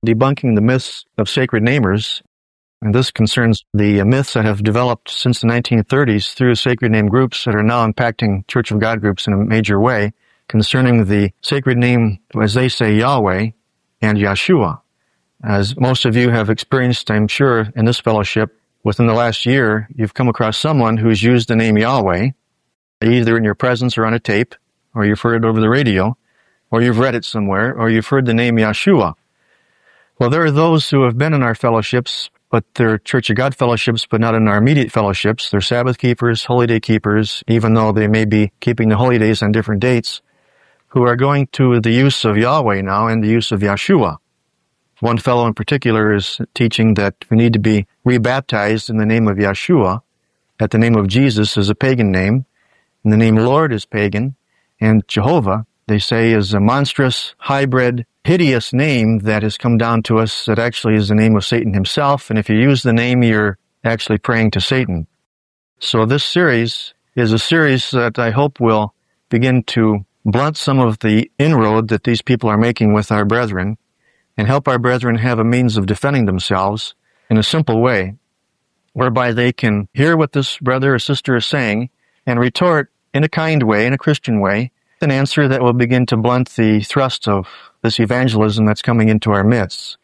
debunking the myths of sacred namers. And this concerns the myths that have developed since the 1930s through sacred name groups that are now impacting Church of God groups in a major way concerning the sacred name, as they say, Yahweh and Yeshua. As most of you have experienced, I'm sure, in this fellowship, within the last year, you've come across someone who's used the name Yahweh, either in your presence or on a tape, or you've heard it over the radio, or you've read it somewhere, or you've heard the name Yeshua. Well, there are those who have been in our fellowships, but they're Church of God fellowships, but not in our immediate fellowships. They're Sabbath keepers, holy day keepers, even though they may be keeping the holy days on different dates, who are going to the use of Yahweh now and the use of Yeshua. One fellow in particular is teaching that we need to be rebaptized in the name of Yeshua, that the name of Jesus is a pagan name, and the name Lord is pagan, and Jehovah, they say, is a monstrous, hybrid, hideous name that has come down to us that actually is the name of Satan himself, and if you use the name, you're actually praying to Satan. So this series is a series that I hope will begin to blunt some of the inroad that these people are making with our brethren and help our brethren have a means of defending themselves in a simple way, whereby they can hear what this brother or sister is saying and retort in a kind way, in a Christian way, an answer that will begin to blunt the thrust of this evangelism that's coming into our midst.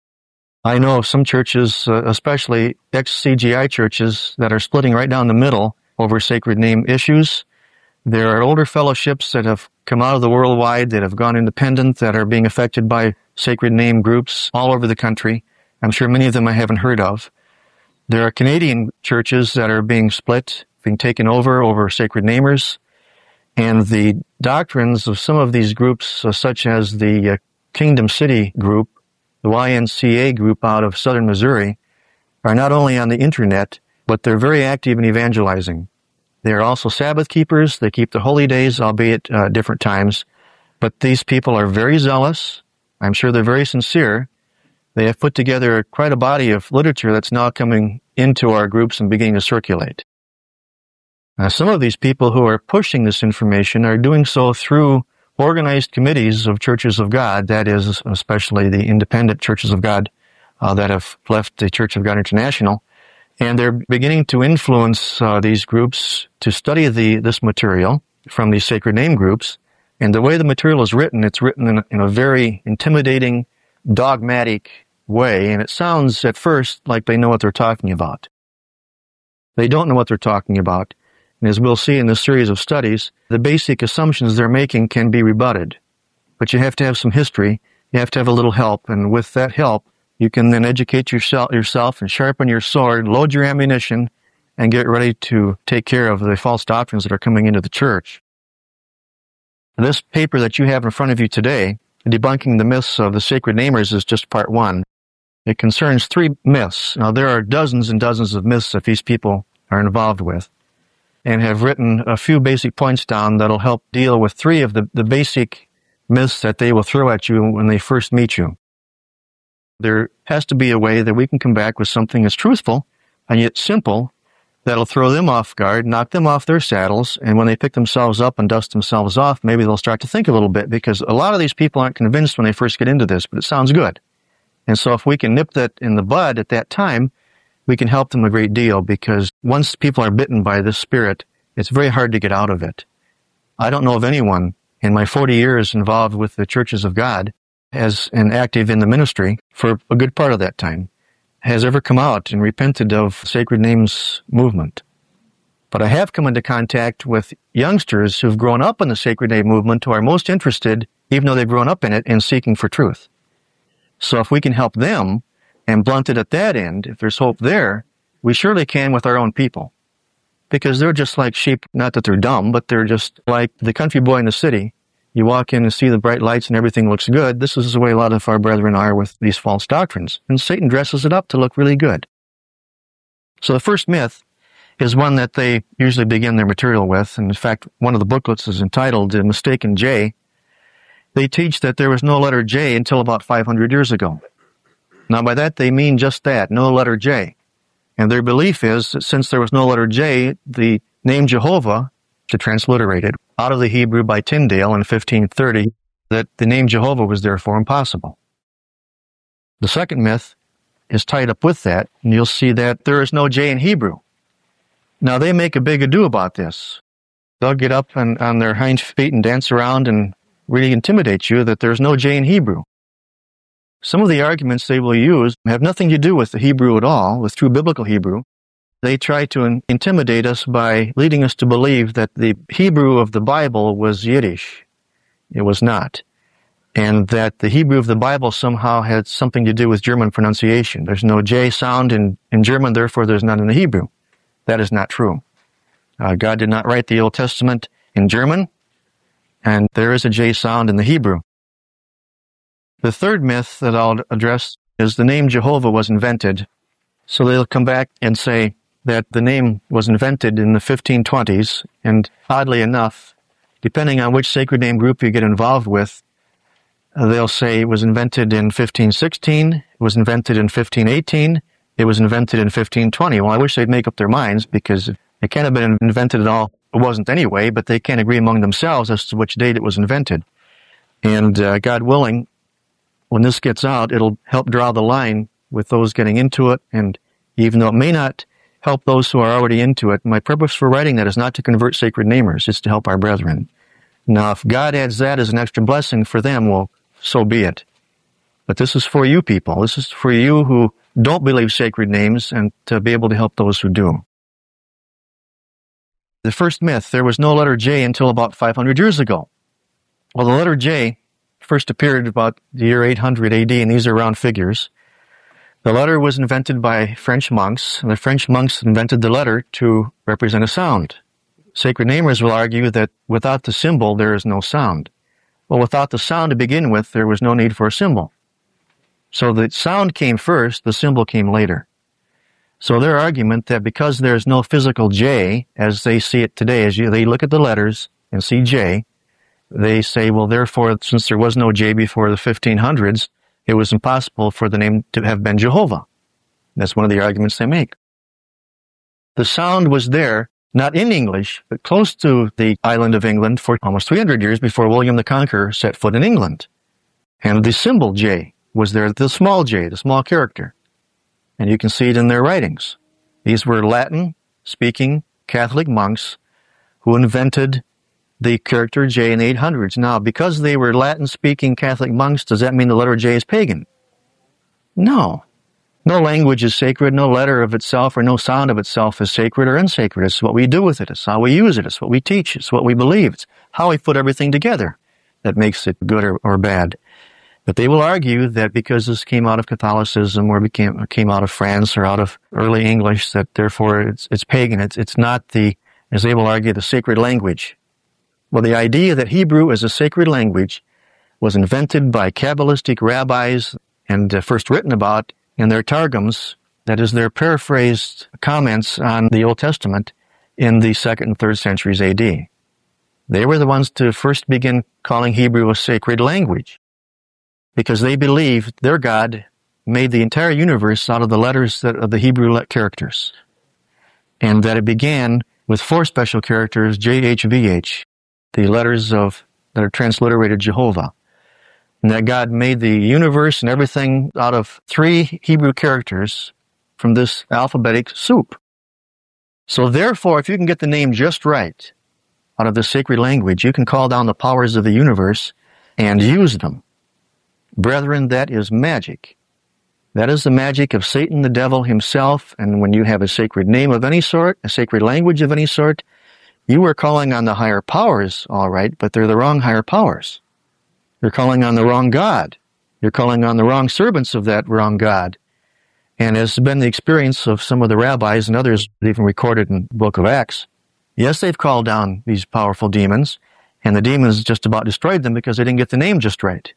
I know of some churches, especially ex-CGI churches, that are splitting right down the middle over sacred name issues. There are older fellowships that have come out of the worldwide, that have gone independent, that are being affected by sacred name groups all over the country. I'm sure many of them I haven't heard of. There are Canadian churches that are being split, being taken over sacred namers. And the doctrines of some of these groups, such as the Kingdom City group, the YNCA group out of southern Missouri, are not only on the internet, but they're very active in evangelizing. They're also Sabbath keepers. They keep the holy days, albeit different times. But these people are very zealous. I'm sure they're very sincere. They have put together quite a body of literature that's now coming into our groups and beginning to circulate. Some of these people who are pushing this information are doing so through organized committees of churches of God, that is, especially the independent churches of God that have left the Church of God International, and they're beginning to influence these groups to study this material from these sacred name groups. And the way the material is written, it's written in a very intimidating, dogmatic way, and it sounds at first like they know what they're talking about. They don't know what they're talking about. And as we'll see in this series of studies, the basic assumptions they're making can be rebutted. But you have to have some history. You have to have a little help. And with that help, you can then educate yourself and sharpen your sword, load your ammunition, and get ready to take care of the false doctrines that are coming into the church. This paper that you have in front of you today, Debunking the Myths of the Sacred Namers, is just part one. It concerns 3 myths. Now, there are dozens and dozens of myths that these people are involved with, and have written a few basic points down that'll help deal with 3 of the basic myths that they will throw at you when they first meet you. There has to be a way that we can come back with something that's truthful and yet simple that'll throw them off guard, knock them off their saddles, and when they pick themselves up and dust themselves off, maybe they'll start to think a little bit, because a lot of these people aren't convinced when they first get into this, but it sounds good. And so if we can nip that in the bud at that time, we can help them a great deal, because once people are bitten by this spirit, it's very hard to get out of it. I don't know of anyone in my 40 years involved with the churches of God and active in the ministry for a good part of that time has ever come out and repented of Sacred Names movement. But I have come into contact with youngsters who've grown up in the Sacred Name movement who are most interested, even though they've grown up in it, in seeking for truth. So if we can help them and blunt it at that end, if there's hope there, we surely can with our own people. Because they're just like sheep, not that they're dumb, but they're just like the country boy in the city. You walk in and see the bright lights and everything looks good. This is the way a lot of our brethren are with these false doctrines. And Satan dresses it up to look really good. So the first myth is one that they usually begin their material with. And in fact, one of the booklets is entitled The Mistaken J. They teach that there was no letter J until about 500 years ago. Now by that they mean just that, no letter J. And their belief is that since there was no letter J, the name Jehovah, to transliterate it, out of the Hebrew by Tyndale in 1530, that the name Jehovah was therefore impossible. The second myth is tied up with that, and you'll see that there is no J in Hebrew. Now, they make a big ado about this. They'll get up on their hind feet and dance around and really intimidate you that there's no J in Hebrew. Some of the arguments they will use have nothing to do with the Hebrew at all, with true biblical Hebrew. They try to intimidate us by leading us to believe that the Hebrew of the Bible was Yiddish. It was not. And that the Hebrew of the Bible somehow had something to do with German pronunciation. There's no J sound in German, therefore there's none in the Hebrew. That is not true. God did not write the Old Testament in German, and there is a J sound in the Hebrew. The third myth that I'll address is the name Jehovah was invented. So they'll come back and say that the name was invented in the 1520s, and oddly enough, depending on which sacred name group you get involved with, they'll say it was invented in 1516, it was invented in 1518, it was invented in 1520. Well, I wish they'd make up their minds, because it can't have been invented at all. It wasn't anyway, but they can't agree among themselves as to which date it was invented. And God willing, when this gets out, it'll help draw the line with those getting into it, and even though it may not help those who are already into it, my purpose for writing that is not to convert sacred namers, it's to help our brethren. Now, if God adds that as an extra blessing for them, well, so be it. But this is for you people. This is for you who don't believe sacred names, and to be able to help those who do. The first myth, there was no letter J until about 500 years ago. Well, the letter J first appeared about the year 800 AD, and these are round figures. The letter was invented by French monks, and the French monks invented the letter to represent a sound. Sacred namers will argue that without the symbol, there is no sound. Well, without the sound to begin with, there was no need for a symbol. So the sound came first, the symbol came later. So their argument that because there's no physical J, as they see it today, as they look at the letters and see J, they say, well, therefore, since there was no J before the 1500s, it was impossible for the name to have been Jehovah. That's one of the arguments they make. The sound was there, not in English, but close to the island of England for almost 300 years before William the Conqueror set foot in England. And the symbol J was there, the small J, the small character. And you can see it in their writings. These were Latin-speaking Catholic monks who invented the character J in the 800s. Now, because they were Latin-speaking Catholic monks, does that mean the letter J is pagan? No. No language is sacred. No letter of itself or no sound of itself is sacred or unsacred. It's what we do with it. It's how we use it. It's what we teach. It's what we believe. It's how we put everything together that makes it good or bad. But they will argue that because this came out of Catholicism or came out of France or out of early English, that therefore it's pagan. It's not the, as they will argue, the sacred language. Well, the idea that Hebrew is a sacred language was invented by Kabbalistic rabbis and first written about in their Targums, that is, their paraphrased comments on the Old Testament in the 2nd and 3rd centuries AD. They were the ones to first begin calling Hebrew a sacred language because they believed their God made the entire universe out of the letters of the Hebrew characters, and that it began with 4 special characters, JHVH, the letters that are transliterated Jehovah. And that God made the universe and everything out of 3 Hebrew characters from this alphabetic soup. So therefore, if you can get the name just right out of the sacred language, you can call down the powers of the universe and use them. Brethren, that is magic. That is the magic of Satan, the devil himself. And when you have a sacred name of any sort, a sacred language of any sort, you are calling on the higher powers, all right, but they're the wrong higher powers. You're calling on the wrong God. You're calling on the wrong servants of that wrong God. And as has been the experience of some of the rabbis and others even recorded in the book of Acts, yes, they've called down these powerful demons, and the demons just about destroyed them because they didn't get the name just right.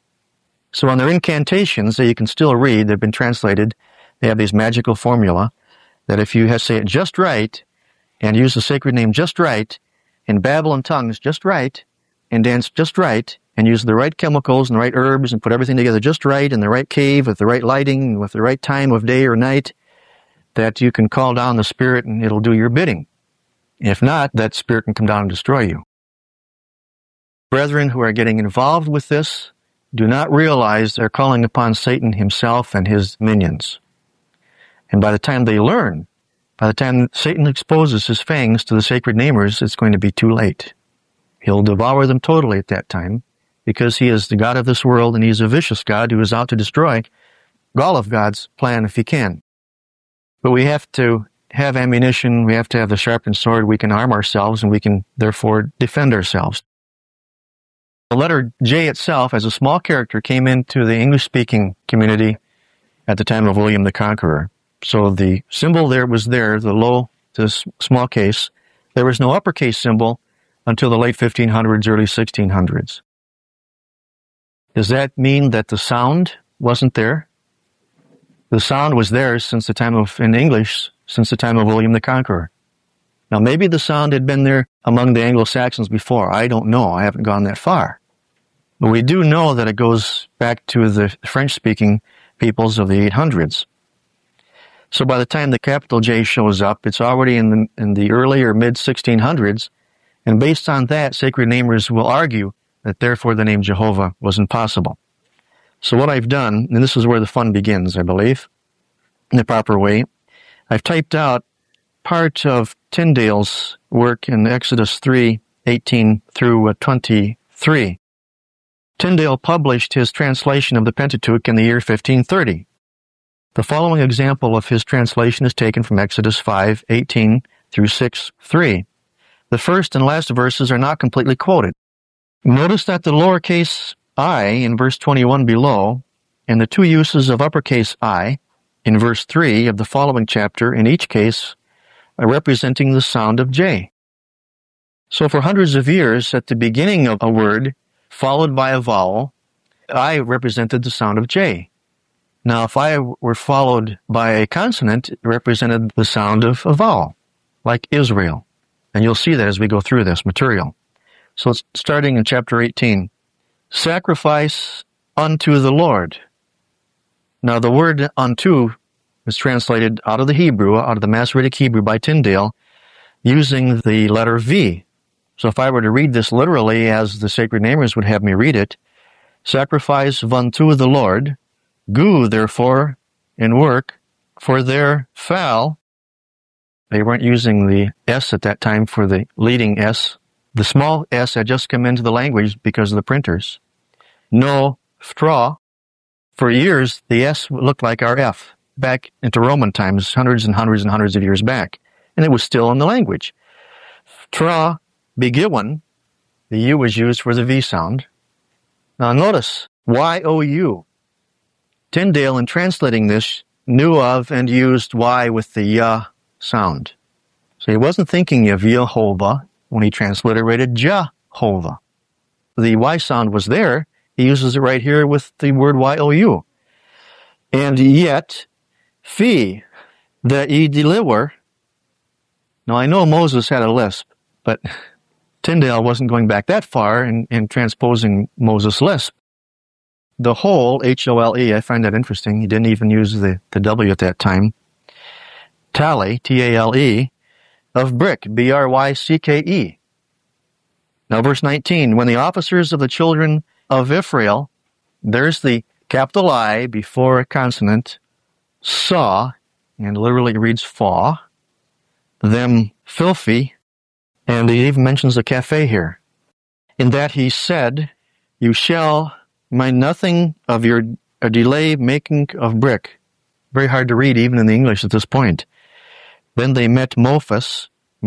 So on their incantations that you can still read, they've been translated, they have these magical formula that if you say it just right, and use the sacred name just right, and babble in tongues just right, and dance just right, and use the right chemicals and the right herbs and put everything together just right in the right cave with the right lighting and with the right time of day or night, that you can call down the spirit and it'll do your bidding. If not, that spirit can come down and destroy you. Brethren who are getting involved with this, do not realize they're calling upon Satan himself and his minions. And by the time they learn, by the time Satan exposes his fangs to the sacred namers, it's going to be too late. He'll devour them totally at that time, because he is the God of this world, and he's a vicious God who is out to destroy all of God's plan if he can. But we have to have ammunition, we have to have the sharpened sword, we can arm ourselves, and we can therefore defend ourselves. The letter J itself, as a small character, came into the English-speaking community at the time of William the Conqueror. So the symbol there was there, the low to small case. There was no uppercase symbol until the late 1500s, early 1600s. Does that mean that the sound wasn't there? The sound was there in English, since the time of William the Conqueror. Now maybe the sound had been there among the Anglo-Saxons before. I don't know. I haven't gone that far. But we do know that it goes back to the French-speaking peoples of the 800s. So by the time the capital J shows up, it's already in the early or mid-1600s, and based on that, sacred namers will argue that therefore the name Jehovah was impossible. So what I've done, and this is where the fun begins, I believe, in the proper way, I've typed out part of Tyndale's work in Exodus 3:18 through 23. Tyndale published his translation of the Pentateuch in the year 1530. The following example of his translation is taken from Exodus 5:18 through 6:3. The first and last verses are not completely quoted. Notice that the lowercase I in verse 21 below, and the two uses of uppercase I in verse 3 of the following chapter, in each case, are representing the sound of J. So for hundreds of years, at the beginning of a word, followed by a vowel, I represented the sound of J. Now, if I were followed by a consonant, it represented the sound of a vowel, like Israel. And you'll see that as we go through this material. So it's starting in chapter 18. Sacrifice unto the Lord. Now, the word unto is translated out of the Hebrew, out of the Masoretic Hebrew by Tyndale, using the letter V. So if I were to read this literally as the sacred namers would have me read it, sacrifice unto the Lord, gu, therefore, in work, for their foul. They weren't using the S at that time for the leading S. The small S had just come into the language because of the printers. No straw. For years, the S looked like our F, back into Roman times, hundreds and hundreds and hundreds of years back. And it was still in the language. Tra, begiwen, the U was used for the V sound. Now notice, Y-O-U. Tyndale, in translating this, knew of and used Y with the ya sound. So he wasn't thinking of Yehovah when he transliterated Jehovah. The Y sound was there. He uses it right here with the word Y-O-U. And yet, Phi, the E deliver. Now I know Moses had a lisp, but Tyndale wasn't going back that far in transposing Moses' lisp. The whole, H-O-L-E, I find that interesting. He didn't even use the W at that time. Tale, T-A-L-E, of brick, B-R-Y-C-K-E. Now verse 19, when the officers of the children of Israel, there's the capital I before a consonant, saw, and literally reads faw, them filthy, and he even mentions a cafe here. In that he said, you shall mind nothing of your delay making of brick. Very hard to read even in the English at this point. Then they met Moses,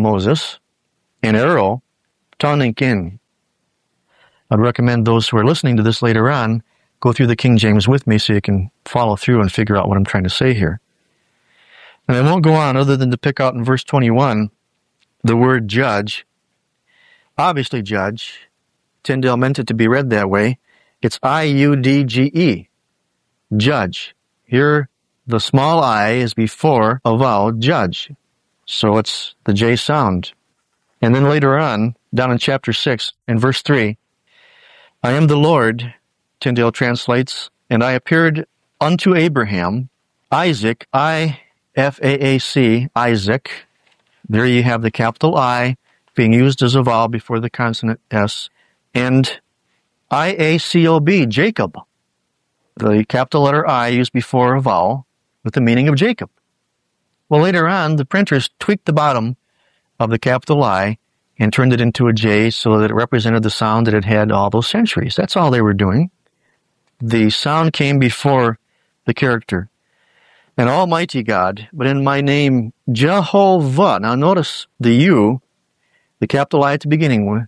and Aaron, Toninkin. I'd recommend those who are listening to this later on go through the King James with me so you can follow through and figure out what I'm trying to say here. And I won't go on other than to pick out in verse 21 the word judge. Obviously judge. Tyndale meant it to be read that way. It's I-U-D-G-E. Judge. Here, the small I is before a vowel, judge. So it's the J sound. And then later on, down in chapter 6, in verse 3, I am the Lord, Tyndale translates, and I appeared unto Abraham, Isaac, I-F-A-A-C, Isaac. There you have the capital I being used as a vowel before the consonant S, and I-A-C-O-B, Jacob. The capital letter I used before a vowel with the meaning of Jacob. Well, later on, the printers tweaked the bottom of the capital I and turned it into a J so that it represented the sound that it had all those centuries. That's all they were doing. The sound came before the character. And Almighty God, but in my name, Jehovah. Now notice the U, the capital I at the beginning with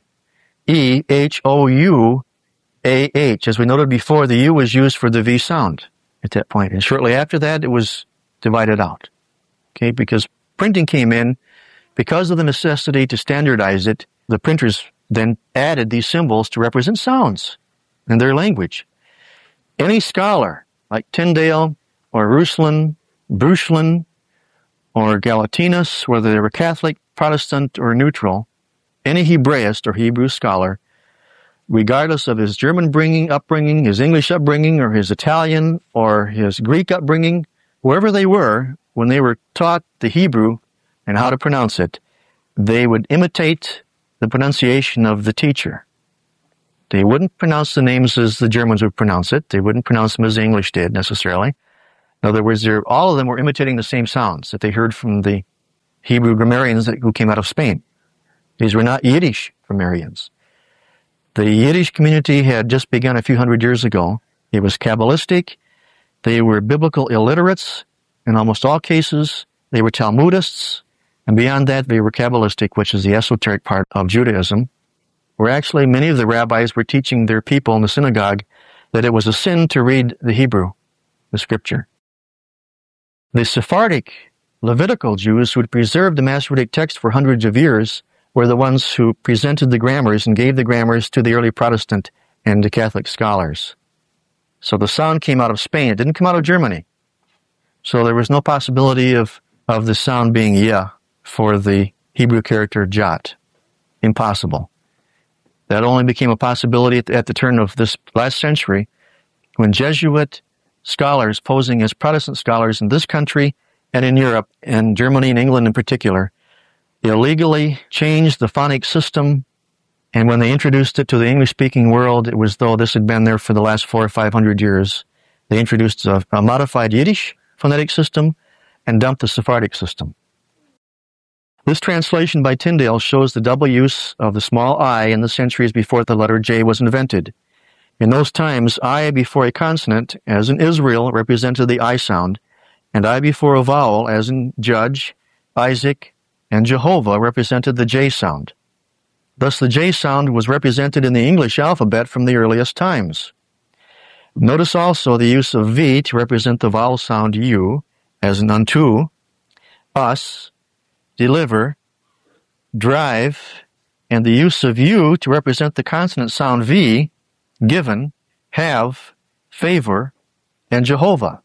E-H-O-U-A-H. As we noted before, the U was used for the V sound at that point. And shortly after that, it was divided out. Okay, because printing came in, because of the necessity to standardize it, the printers then added these symbols to represent sounds in their language. Any scholar, like Tyndale or Ruslan, Bruchlin, or Galatinus, whether they were Catholic, Protestant, or neutral, any Hebraist or Hebrew scholar, regardless of his German upbringing, his English upbringing, or his Italian or his Greek upbringing, wherever they were, when they were taught the Hebrew and how to pronounce it, they would imitate the pronunciation of the teacher. They wouldn't pronounce the names as the Germans would pronounce it. They wouldn't pronounce them as the English did, necessarily. In other words, all of them were imitating the same sounds that they heard from the Hebrew grammarians who came out of Spain. These were not Yiddish grammarians. The Yiddish community had just begun a few hundred years ago. It was Kabbalistic. They were biblical illiterates in almost all cases. They were Talmudists. And beyond that, they were Kabbalistic, which is the esoteric part of Judaism, where actually many of the rabbis were teaching their people in the synagogue that it was a sin to read the Hebrew, the scripture. The Sephardic Levitical Jews who had preserved the Masoretic text for hundreds of years were the ones who presented the grammars and gave the grammars to the early Protestant and the Catholic scholars. So the sound came out of Spain. It didn't come out of Germany. So there was no possibility of the sound being yah for the Hebrew character jot. Impossible. That only became a possibility at the turn of this last century when Jesuit scholars posing as Protestant scholars in this country and in Europe and Germany and England in particular illegally changed the phonic system, and when they introduced it to the English-speaking world, it was though this had been there for the last 400 or 500 years. They introduced a modified Yiddish phonetic system and dumped the Sephardic system. This translation by Tyndale shows the double use of the small I in the centuries before the letter J was invented. In those times, I before a consonant, as in Israel, represented the I sound, and I before a vowel, as in Judge, Isaac, and Jehovah, represented the J sound. Thus the J sound was represented in the English alphabet from the earliest times. Notice also the use of V to represent the vowel sound U, as in unto, us, deliver, drive, and the use of U to represent the consonant sound V, given, have, favor, and Jehovah.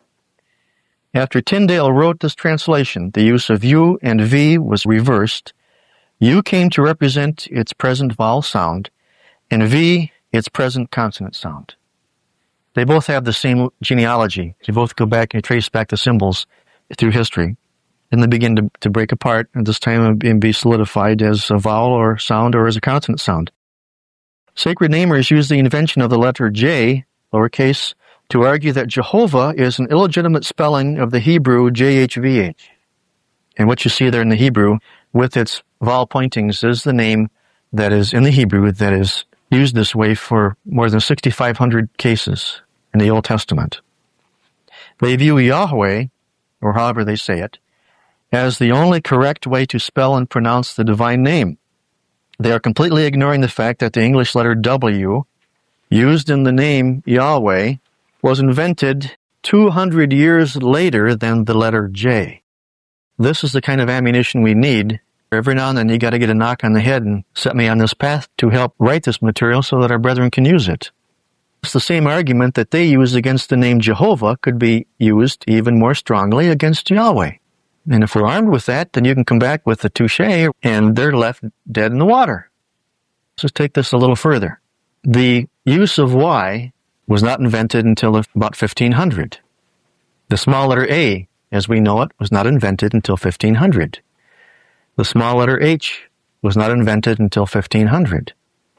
After Tyndale wrote this translation, the use of U and V was reversed. U came to represent its present vowel sound, and V its present consonant sound. They both have the same genealogy. They both go back and trace back the symbols through history. And they begin to break apart, and this time and be solidified as a vowel or sound or as a consonant sound. Sacred namers use the invention of the letter J, lowercase, to argue that Jehovah is an illegitimate spelling of the Hebrew JHVH. And what you see there in the Hebrew, with its vowel pointings, is the name that is in the Hebrew that is used this way for more than 6,500 cases in the Old Testament. They view Yahweh, or however they say it, as the only correct way to spell and pronounce the divine name. They are completely ignoring the fact that the English letter W, used in the name Yahweh, was invented 200 years later than the letter J. This is the kind of ammunition we need. Every now and then you got to get a knock on the head and set me on this path to help write this material so that our brethren can use it. It's the same argument that they use against the name Jehovah could be used even more strongly against Yahweh. And if we're armed with that, then you can come back with the touche, and they're left dead in the water. Let's just take this a little further. The use of Y was not invented until about 1500. The small letter A, as we know it, was not invented until 1500. The small letter H was not invented until 1500.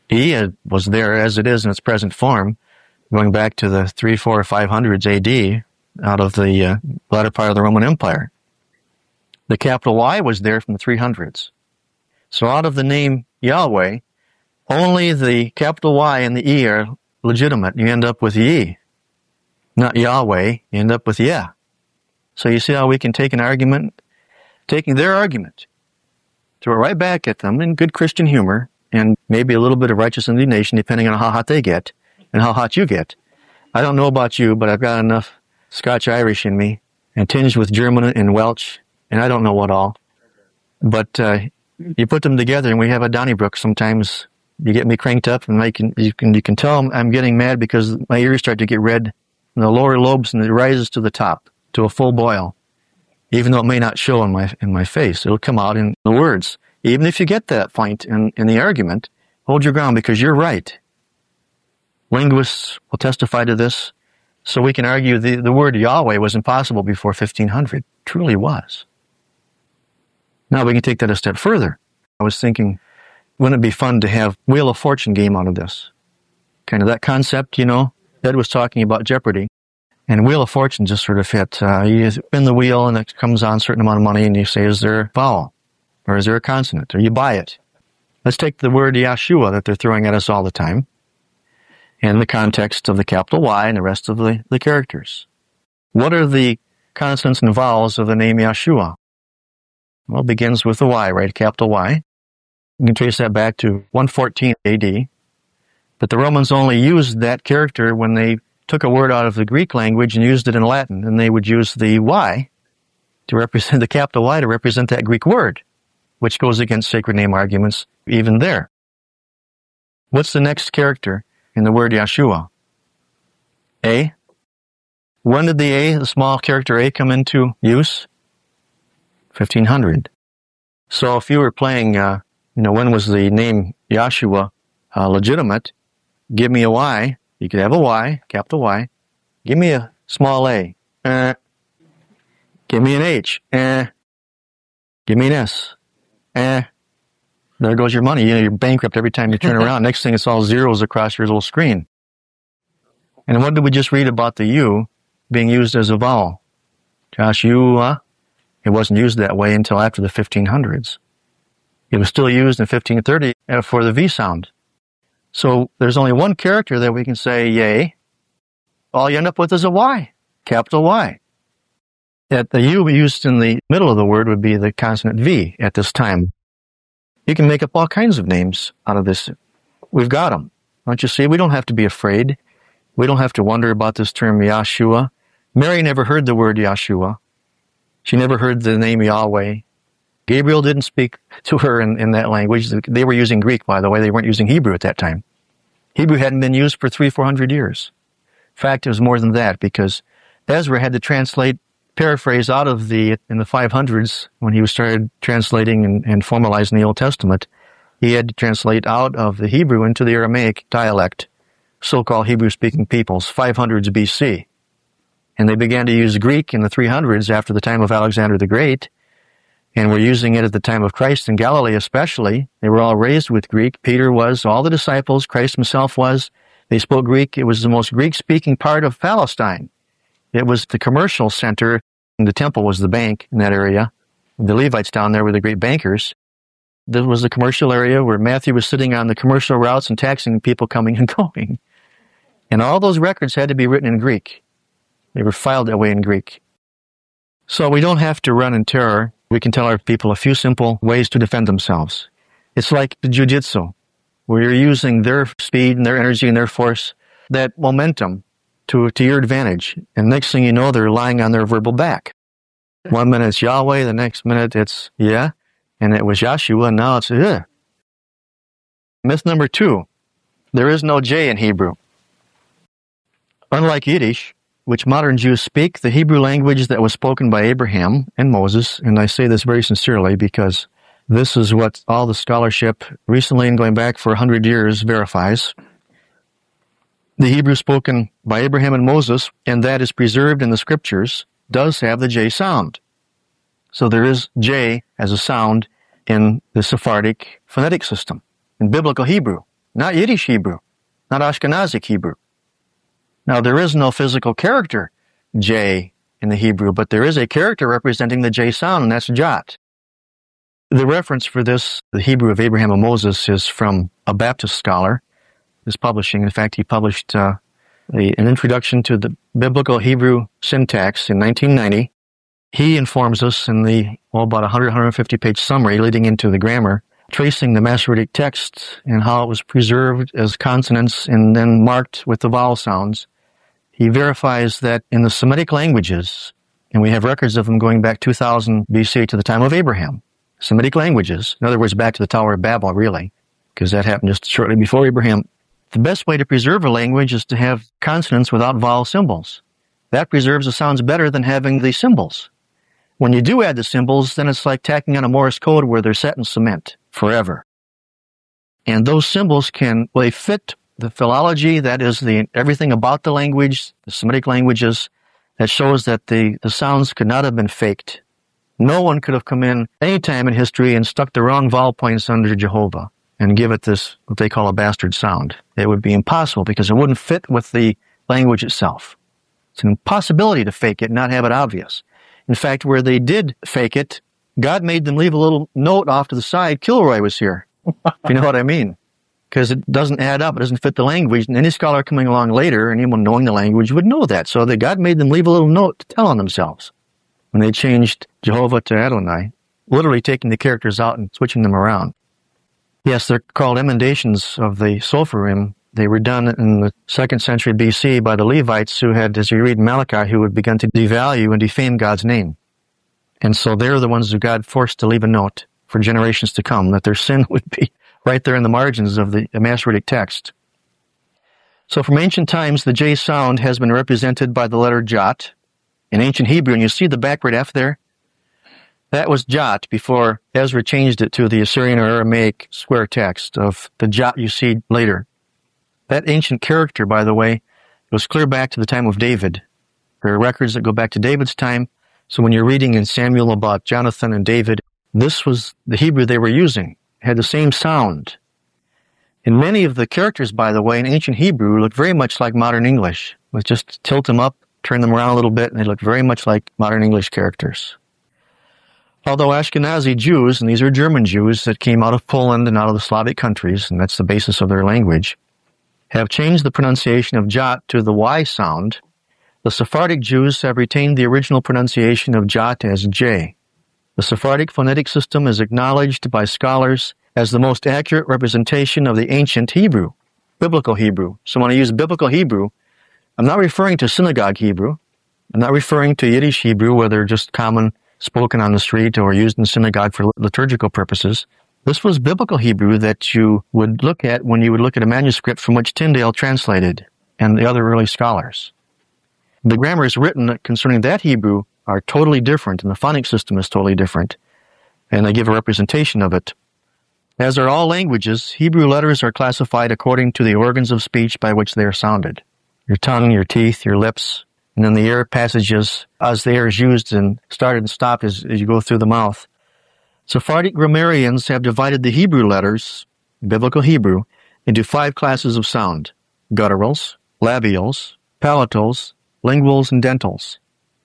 E was there as it is in its present form, going back to the 3, 4, or 500s AD, out of the latter part of the Roman Empire. The capital Y was there from the 300s. So out of the name Yahweh, only the capital Y and the E are legitimate. You end up with Ye. Not Yahweh, you end up with Yah. So you see how we can take an argument, taking their argument, throw it right back at them in good Christian humor, and maybe a little bit of righteous indignation, depending on how hot they get and how hot you get. I don't know about you, but I've got enough Scotch-Irish in me, and tinged with German and Welsh, and I don't know what all. But you put them together, and we have a Donnybrook. Sometimes you get me cranked up, and you can tell I'm getting mad because my ears start to get red in the lower lobes, and it rises to the top to a full boil. Even though it may not show in my face, it'll come out in the words. Even if you get that point in the argument, hold your ground because you're right. Linguists will testify to this. So we can argue the word Yahweh was impossible before 1500. Truly was. Now we can take that a step further. I was thinking, wouldn't it be fun to have Wheel of Fortune game out of this? Kind of that concept, Ed was talking about Jeopardy. And Wheel of Fortune just sort of hit. You spin the wheel and it comes on a certain amount of money and you say, is there a vowel? Or is there a consonant? Or you buy it. Let's take the word Yahshua that they're throwing at us all the time in the context of the capital Y and the rest of the characters. What are the consonants and vowels of the name Yahshua? Well, it begins with a Y, right? Capital Y. You can trace that back to 114 AD. But the Romans only used that character when they took a word out of the Greek language and used it in Latin, and they would use the Y to represent the capital Y to represent that Greek word, which goes against sacred name arguments even there. What's the next character in the word Yahshua? A. When did the small character A, come into use? 1500. So if you were playing, when was the name Yahshua legitimate? Give me a Y. You could have a Y, capital Y. Give me a small A. Give me an H. Give me an S. There goes your money. You're bankrupt every time you turn around. Next thing, it's all zeros across your little screen. And what did we just read about the U being used as a vowel? Joshua. It wasn't used that way until after the 1500s. It was still used in 1530 for the V sound. So there's only one character that we can say, yay. All you end up with is a Y, capital Y. That the U used in the middle of the word would be the consonant V at this time. You can make up all kinds of names out of this. We've got them. Don't you see? We don't have to be afraid. We don't have to wonder about this term Yahshua. Mary never heard the word Yahshua. She never heard the name Yahweh. Gabriel didn't speak to her in that language. They were using Greek, by the way. They weren't using Hebrew at that time. Hebrew hadn't been used for 300-400 years. In fact, it was more than that because Ezra had to paraphrase out of in the 500s when he started translating and formalizing the Old Testament. He had to translate out of the Hebrew into the Aramaic dialect, so-called Hebrew-speaking peoples, 500s BC. And they began to use Greek in the 300s after the time of Alexander the Great, and were using it at the time of Christ in Galilee especially. They were all raised with Greek. Peter was, all the disciples, Christ himself was. They spoke Greek. It was the most Greek-speaking part of Palestine. It was the commercial center, and the temple was the bank in that area. The Levites down there were the great bankers. There was the commercial area where Matthew was sitting on the commercial routes and taxing people coming and going. And all those records had to be written in Greek. They were filed that way in Greek. So we don't have to run in terror. We can tell our people a few simple ways to defend themselves. It's like the jiu-jitsu, where you're using their speed and their energy and their force, that momentum, to your advantage. And next thing you know, they're lying on their verbal back. 1 minute it's Yahweh, the next minute it's yeah, and it was Yahshua, and now it's yeah. Myth number 2, there is no J in Hebrew. Unlike Yiddish, which modern Jews speak, the Hebrew language that was spoken by Abraham and Moses, and I say this very sincerely because this is what all the scholarship recently and going back for 100 years verifies. The Hebrew spoken by Abraham and Moses, and that is preserved in the scriptures, does have the J sound. So there is J as a sound in the Sephardic phonetic system, in biblical Hebrew. not Yiddish Hebrew, not Ashkenazic Hebrew. Now, there is no physical character J in the Hebrew, but there is a character representing the J sound, and that's Jot. The reference for this, the Hebrew of Abraham and Moses, is from a Baptist scholar who's publishing. In fact, he published an introduction to the biblical Hebrew syntax in 1990. He informs us in the, about 150-page summary leading into the grammar, tracing the Masoretic text and how it was preserved as consonants and then marked with the vowel sounds. He verifies that in the Semitic languages, and we have records of them going back 2000 BC to the time of Abraham, Semitic languages, in other words, back to the Tower of Babel, really, because that happened just shortly before Abraham. The best way to preserve a language is to have consonants without vowel symbols. That preserves the sounds better than having the symbols. When you do add the symbols, then it's like tacking on a Morse code where they're set in cement forever. And those symbols they fit the philology, that is everything about the language, the Semitic languages, that shows that the sounds could not have been faked. No one could have come in any time in history and stuck the wrong vowel points under Jehovah and give it this, what they call a bastard sound. It would be impossible because it wouldn't fit with the language itself. It's an impossibility to fake it and not have it obvious. In fact, where they did fake it, God made them leave a little note off to the side, Kilroy was here. If you know what I mean. Because it doesn't add up, it doesn't fit the language, and any scholar coming along later, anyone knowing the language would know that. So God made them leave a little note to tell on themselves when they changed Jehovah to Adonai, literally taking the characters out and switching them around. Yes, they're called emendations of the Sopherim. They were done in the 2nd century BC by the Levites who had, as you read Malachi, who had begun to devalue and defame God's name. And so they're the ones who God forced to leave a note for generations to come, that their sin would be right there in the margins of the Masoretic text. So from ancient times, the J sound has been represented by the letter Jot in ancient Hebrew, and you see the backward F there? That was Jot before Ezra changed it to the Assyrian or Aramaic square text of the Jot you see later. That ancient character, by the way, goes clear back to the time of David. There are records that go back to David's time, so when you're reading in Samuel about Jonathan and David, this was the Hebrew they were using. It had the same sound. And many of the characters, by the way, in ancient Hebrew look very much like modern English. Let's just tilt them up, turn them around a little bit, and they look very much like modern English characters. Although Ashkenazi Jews, and these are German Jews that came out of Poland and out of the Slavic countries, and that's the basis of their language, have changed the pronunciation of Jot to the Y sound, the Sephardic Jews have retained the original pronunciation of Jot as J. The Sephardic phonetic system is acknowledged by scholars as the most accurate representation of the ancient Hebrew, biblical Hebrew. So when I use biblical Hebrew, I'm not referring to synagogue Hebrew. I'm not referring to Yiddish Hebrew, where they're just common spoken on the street or used in synagogue for liturgical purposes. This was biblical Hebrew that you would look at when you would look at a manuscript from which Tyndale translated and the other early scholars. The grammars written concerning that Hebrew are totally different, and the phonic system is totally different, and they give a representation of it. As are all languages, Hebrew letters are classified according to the organs of speech by which they are sounded. Your tongue, your teeth, your lips, and then the air passages as the air is used and started and stopped as you go through the mouth. Sephardic grammarians have divided the Hebrew letters, biblical Hebrew, into 5 classes of sound: gutturals, labials, palatals, linguals, and dentals.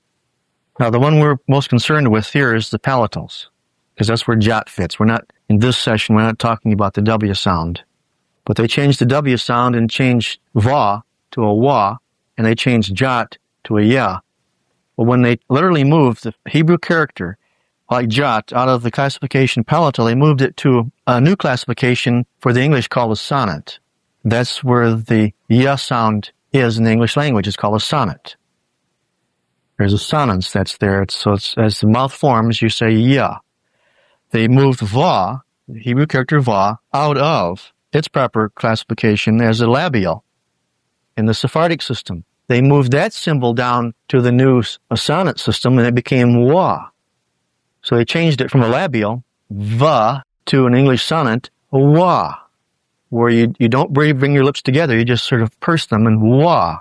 Now, the one we're most concerned with here is the palatals, because that's where Jot fits. In this session, we're not talking about the W sound. But they changed the W sound and changed Va to a Wa, and they changed Jot to a Ya. Well, when they literally moved the Hebrew character, like Jot, out of the classification palatal, they moved it to a new classification for the English called a sonnet. That's where the Ya sound is in the English language. It's called a sonnet. There's a sonance that's there. So as the mouth forms, you say Ya. They moved Va, the Hebrew character Va, out of its proper classification as a labial in the Sephardic system. They moved that symbol down to the new sonnet system, and it became Wa. So they changed it from a labial, Va, to an English sonnet, Wa, where you don't bring your lips together, you just sort of purse them, and Wa.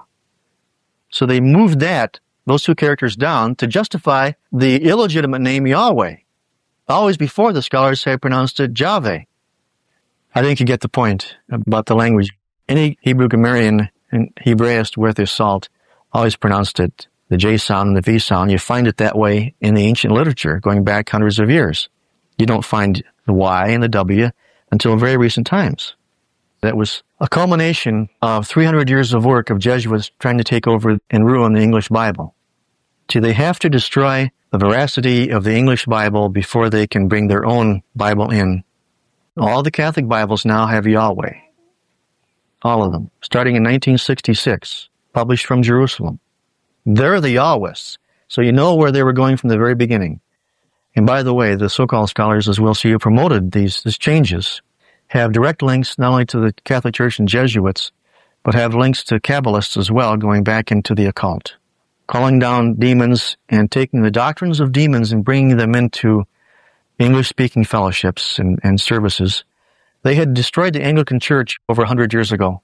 So they moved those 2 characters down to justify the illegitimate name Yahweh. Always before, the scholars had pronounced it Javeh. I think you get the point about the language. Any Hebrew grammarian and Hebraist worth their salt always pronounced it, the J sound and the V sound. You find it that way in the ancient literature going back hundreds of years. You don't find the Y and the W until very recent times. That was a culmination of 300 years of work of Jesuits trying to take over and ruin the English Bible. So they have to destroy the veracity of the English Bible before they can bring their own Bible in. All the Catholic Bibles now have Yahweh. All of them. Starting in 1966. Published from Jerusalem. They're the Yahwists. So you know where they were going from the very beginning. And by the way, the so-called scholars, as we'll see, who promoted these changes, have direct links not only to the Catholic Church and Jesuits, but have links to Kabbalists as well, going back into the occult. Calling down demons and taking the doctrines of demons and bringing them into English-speaking fellowships and services. They had destroyed the Anglican Church over 100 years ago.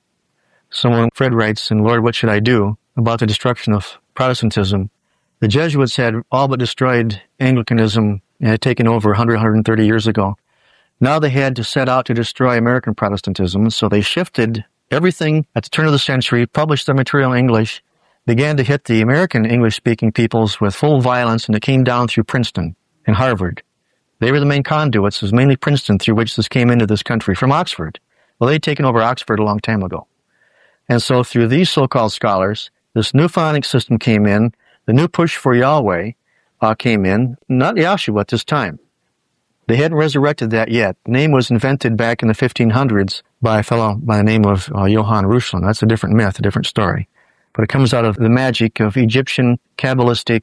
So when Fred writes, "And Lord, what should I do?" about the destruction of Protestantism, the Jesuits had all but destroyed Anglicanism and had taken over 100, 130 years ago. Now they had to set out to destroy American Protestantism, so they shifted everything at the turn of the century, published their material in English, began to hit the American English-speaking peoples with full violence, and it came down through Princeton and Harvard. They were the main conduits. It was mainly Princeton through which this came into this country, from Oxford. Well, they'd taken over Oxford a long time ago. And so through these so-called scholars, this new phonics system came in, the new push for Yahweh came in, not Yahshua at this time. They hadn't resurrected that yet. The name was invented back in the 1500s by a fellow by the name of Johann Reuchlin. That's a different myth, a different story. But it comes out of the magic of Egyptian, Kabbalistic.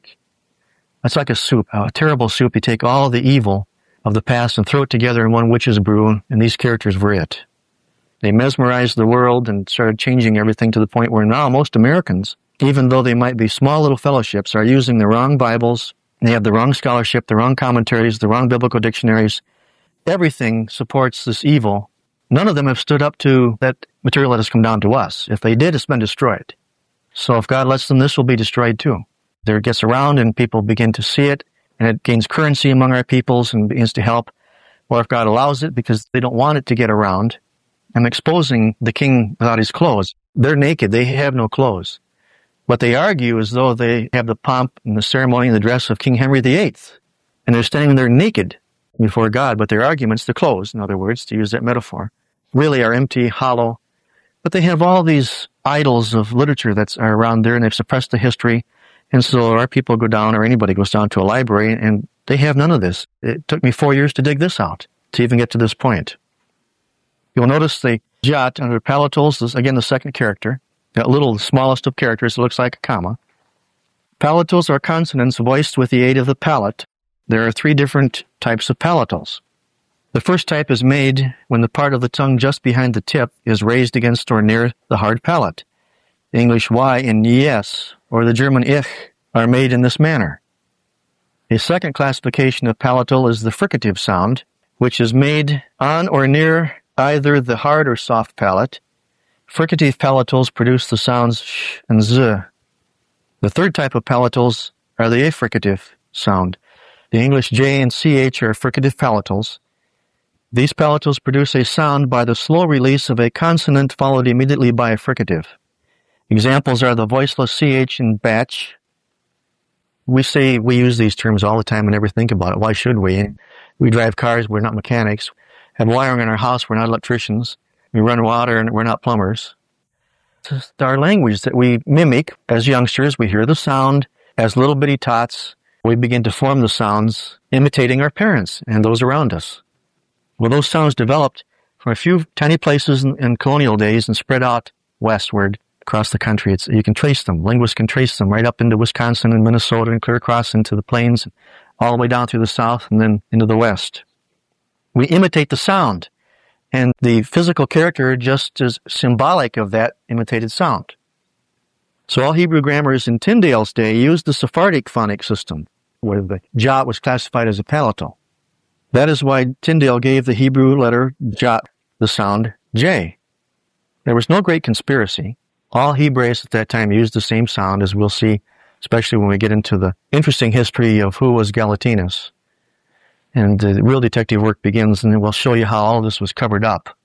It's like a soup, a terrible soup. You take all the evil of the past and throw it together in one witch's brew, and these characters were it. They mesmerized the world and started changing everything to the point where now most Americans, even though they might be small little fellowships, are using the wrong Bibles. They have the wrong scholarship, the wrong commentaries, the wrong biblical dictionaries. Everything supports this evil. None of them have stood up to that material that has come down to us. If they did, it's been destroyed. So if God lets them, this will be destroyed too. There it gets around and people begin to see it, and it gains currency among our peoples and begins to help. Or if God allows it because they don't want it to get around, I'm exposing the king without his clothes. They're naked. They have no clothes. But they argue as though they have the pomp and the ceremony and the dress of King Henry VIII. And they're standing there naked before God, but their arguments, their clothes, in other words, to use that metaphor, really are empty, hollow. But they have all these idols of literature that are around there, and they've suppressed the history. And so our people go down, or anybody goes down to a library, and they have none of this. It took me 4 years to dig this out, to even get to this point. You'll notice the jot under palatals is, again, the second character. That little, the smallest of characters, it looks like a comma. Palatals are consonants voiced with the aid of the palate. There are 3 different types of palatals. The first type is made when the part of the tongue just behind the tip is raised against or near the hard palate. The English Y and yes, or the German ich, are made in this manner. A second classification of palatal is the fricative sound, which is made on or near either the hard or soft palate. Fricative palatals produce the sounds sh and z. The third type of palatals are the affricative sound. The English J and CH are fricative palatals. These palatals produce a sound by the slow release of a consonant followed immediately by a fricative. Examples are the voiceless CH in batch. We use these terms all the time and never think about it. Why should we? We drive cars, we're not mechanics. Have wiring in our house, we're not electricians. We run water and we're not plumbers. It's our language that we mimic as youngsters. We hear the sound. As little bitty tots, we begin to form the sounds, imitating our parents and those around us. Well, those sounds developed from a few tiny places in colonial days and spread out westward across the country. You can trace them. Linguists can trace them right up into Wisconsin and Minnesota and clear across into the plains, all the way down through the south and then into the west. We imitate the sound. And the physical character just is symbolic of that imitated sound. So all Hebrew grammars in Tyndale's day used the Sephardic phonic system, where the jot was classified as a palatal. That is why Tyndale gave the Hebrew letter jot the sound J. There was no great conspiracy. All Hebraists at that time used the same sound, as we'll see, especially when we get into the interesting history of who was Galatinus. And the real detective work begins, and we'll show you how all this was covered up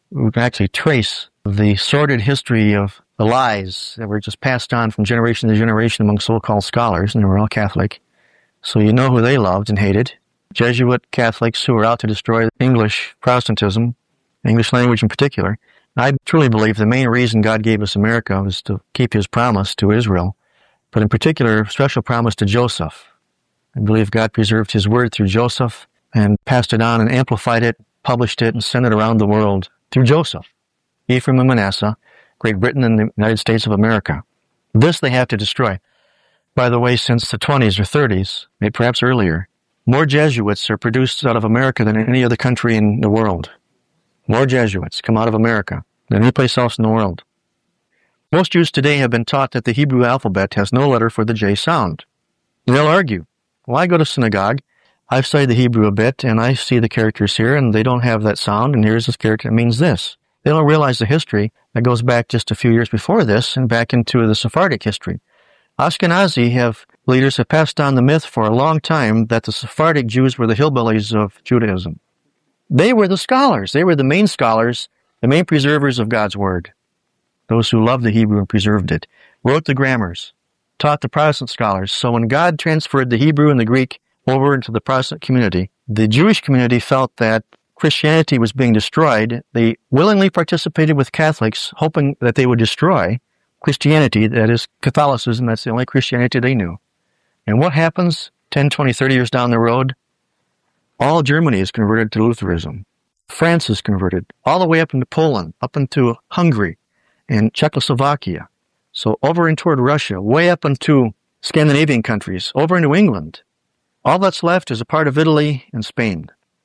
we can actually trace the sordid history of the lies that were just passed on from generation to generation among so-called scholars, and they were all Catholic. So you know who they loved and hated. Jesuit Catholics who were out to destroy English Protestantism, English language in particular. I truly believe the main reason God gave us America was to keep his promise to Israel, but in particular, special promise to Joseph. I believe God preserved his word through Joseph and passed it on and amplified it, published it, and sent it around the world through Joseph, Ephraim and Manasseh, Great Britain and the United States of America. This they have to destroy. By the way, since the 20s or 30s, maybe perhaps earlier, more Jesuits are produced out of America than any other country in the world. More Jesuits come out of America than any place else in the world. Most Jews today have been taught that the Hebrew alphabet has no letter for the J sound. They'll argue, well, I go to synagogue, I've studied the Hebrew a bit, and I see the characters here, and they don't have that sound, and here's this character that means this. They don't realize the history that goes back just a few years before this and back into the Sephardic history. Ashkenazi leaders have passed on the myth for a long time that the Sephardic Jews were the hillbillies of Judaism. They were the scholars. They were the main scholars, the main preservers of God's Word. Those who loved the Hebrew and preserved it, wrote the grammars, taught the Protestant scholars. So when God transferred the Hebrew and the Greek over into the Protestant community, the Jewish community felt that Christianity was being destroyed. They willingly participated with Catholics, hoping that they would destroy Christianity, that is Catholicism. That's the only Christianity they knew. And what happens 10, 20, 30 years down the road? All Germany is converted to Lutheranism. France is converted all the way up into Poland, up into Hungary and Czechoslovakia. So over and toward Russia, way up into Scandinavian countries, over into England. All that's left is a part of Italy and Spain.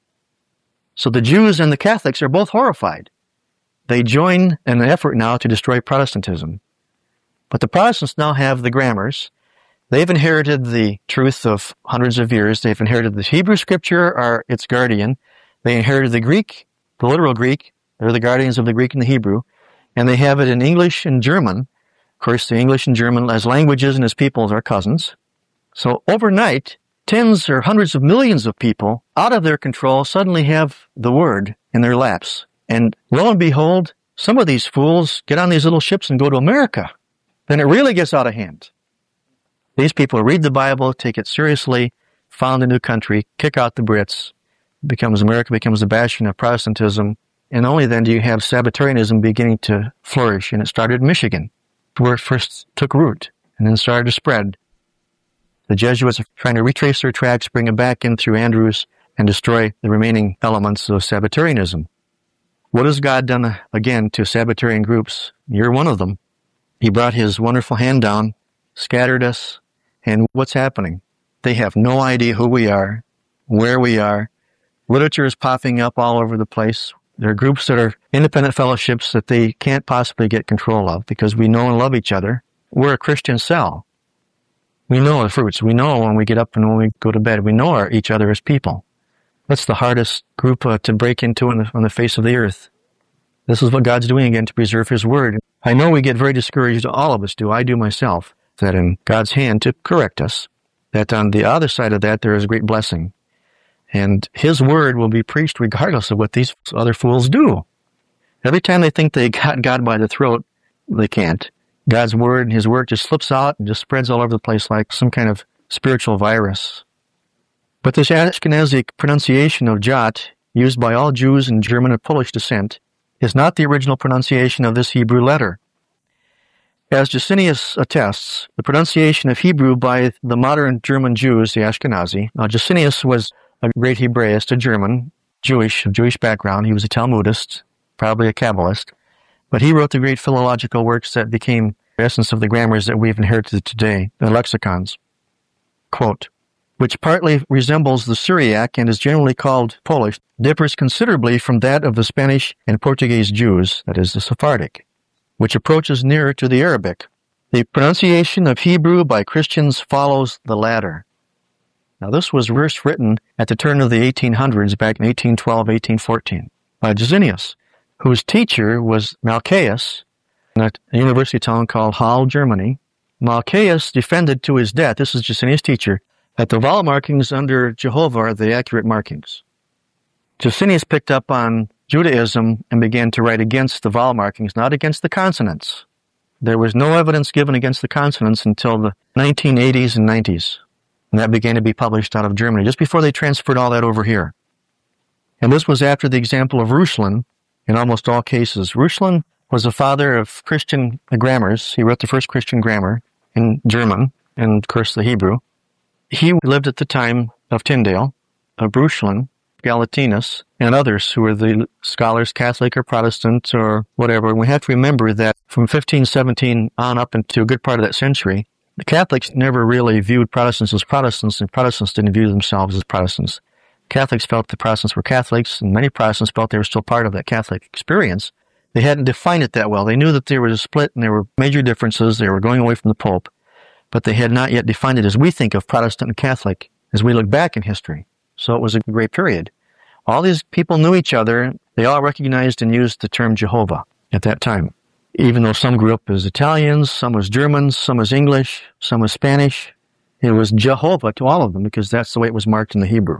So the Jews and the Catholics are both horrified. They join in an effort now to destroy Protestantism. But the Protestants now have the grammars. They've inherited the truth of hundreds of years. They've inherited the Hebrew Scripture, are its guardian. They inherited the Greek, the literal Greek. They're the guardians of the Greek and the Hebrew. And they have it in English and German. Of course, the English and German as languages and as peoples are cousins. So overnight, tens or hundreds of millions of people out of their control suddenly have the Word in their laps. And lo and behold, some of these fools get on these little ships and go to America. Then it really gets out of hand. These people read the Bible, take it seriously, found a new country, kick out the Brits, America becomes the bastion of Protestantism, and only then do you have Sabbatarianism beginning to flourish. And it started in Michigan, where it first took root, and then started to spread. The Jesuits are trying to retrace their tracks, bring them back in through Andrews, and destroy the remaining elements of Sabbatarianism. What has God done again to Sabbatarian groups? You're one of them. He brought his wonderful hand down, scattered us, and what's happening? They have no idea who we are, where we are. Literature is popping up all over the place. There are groups that are independent fellowships that they can't possibly get control of because we know and love each other. We're a Christian cell. We know the fruits. We know when we get up and when we go to bed. We know each other as people. That's the hardest group to break into on the face of the earth. This is what God's doing again to preserve his word. I know we get very discouraged, all of us do, I do myself, that in God's hand to correct us, that on the other side of that there is great blessing. And his word will be preached regardless of what these other fools do. Every time they think they got God by the throat, they can't. God's word and his word just slips out and just spreads all over the place like some kind of spiritual virus. But this Ashkenazic pronunciation of Jot, used by all Jews and German and Polish descent, is not the original pronunciation of this Hebrew letter. As Jusinius attests, the pronunciation of Hebrew by the modern German Jews, the Ashkenazi. Now, Jusinius was a great Hebraist, a German, Jewish, of Jewish background. He was a Talmudist, probably a Kabbalist. But he wrote the great philological works that became the essence of the grammars that we've inherited today, the lexicons. Quote, which partly resembles the Syriac and is generally called Polish, differs considerably from that of the Spanish and Portuguese Jews, that is the Sephardic, which approaches nearer to the Arabic. The pronunciation of Hebrew by Christians follows the latter. Now this was first written at the turn of the 1800s, back in 1812, 1814, by Jusinius, whose teacher was Malchus, in a university town called Halle, Germany. Malchus defended to his death, this is Jusinius' teacher, that the vowel markings under Jehovah are the accurate markings. Jusinius picked up on Judaism and began to write against the vowel markings, not against the consonants. There was no evidence given against the consonants until the 1980s and 90s. And that began to be published out of Germany, just before they transferred all that over here. And this was after the example of Reuchlin in almost all cases. Reuchlin was the father of Christian grammars. He wrote the first Christian grammar in German and, of course, the Hebrew. He lived at the time of Tyndale, of Reuchlin, Galatinus, and others who were the scholars, Catholic or Protestant or whatever. And we have to remember that from 1517 on up into a good part of that century, the Catholics never really viewed Protestants as Protestants, and Protestants didn't view themselves as Protestants. Catholics felt the Protestants were Catholics, and many Protestants felt they were still part of that Catholic experience. They hadn't defined it that well. They knew that there was a split and there were major differences. They were going away from the Pope, but they had not yet defined it as we think of Protestant and Catholic as we look back in history. So it was a great period. All these people knew each other. They all recognized and used the term Jehovah at that time. Even though some grew up as Italians, some was Germans, some was English, some was Spanish, it was Jehovah to all of them because that's the way it was marked in the Hebrew.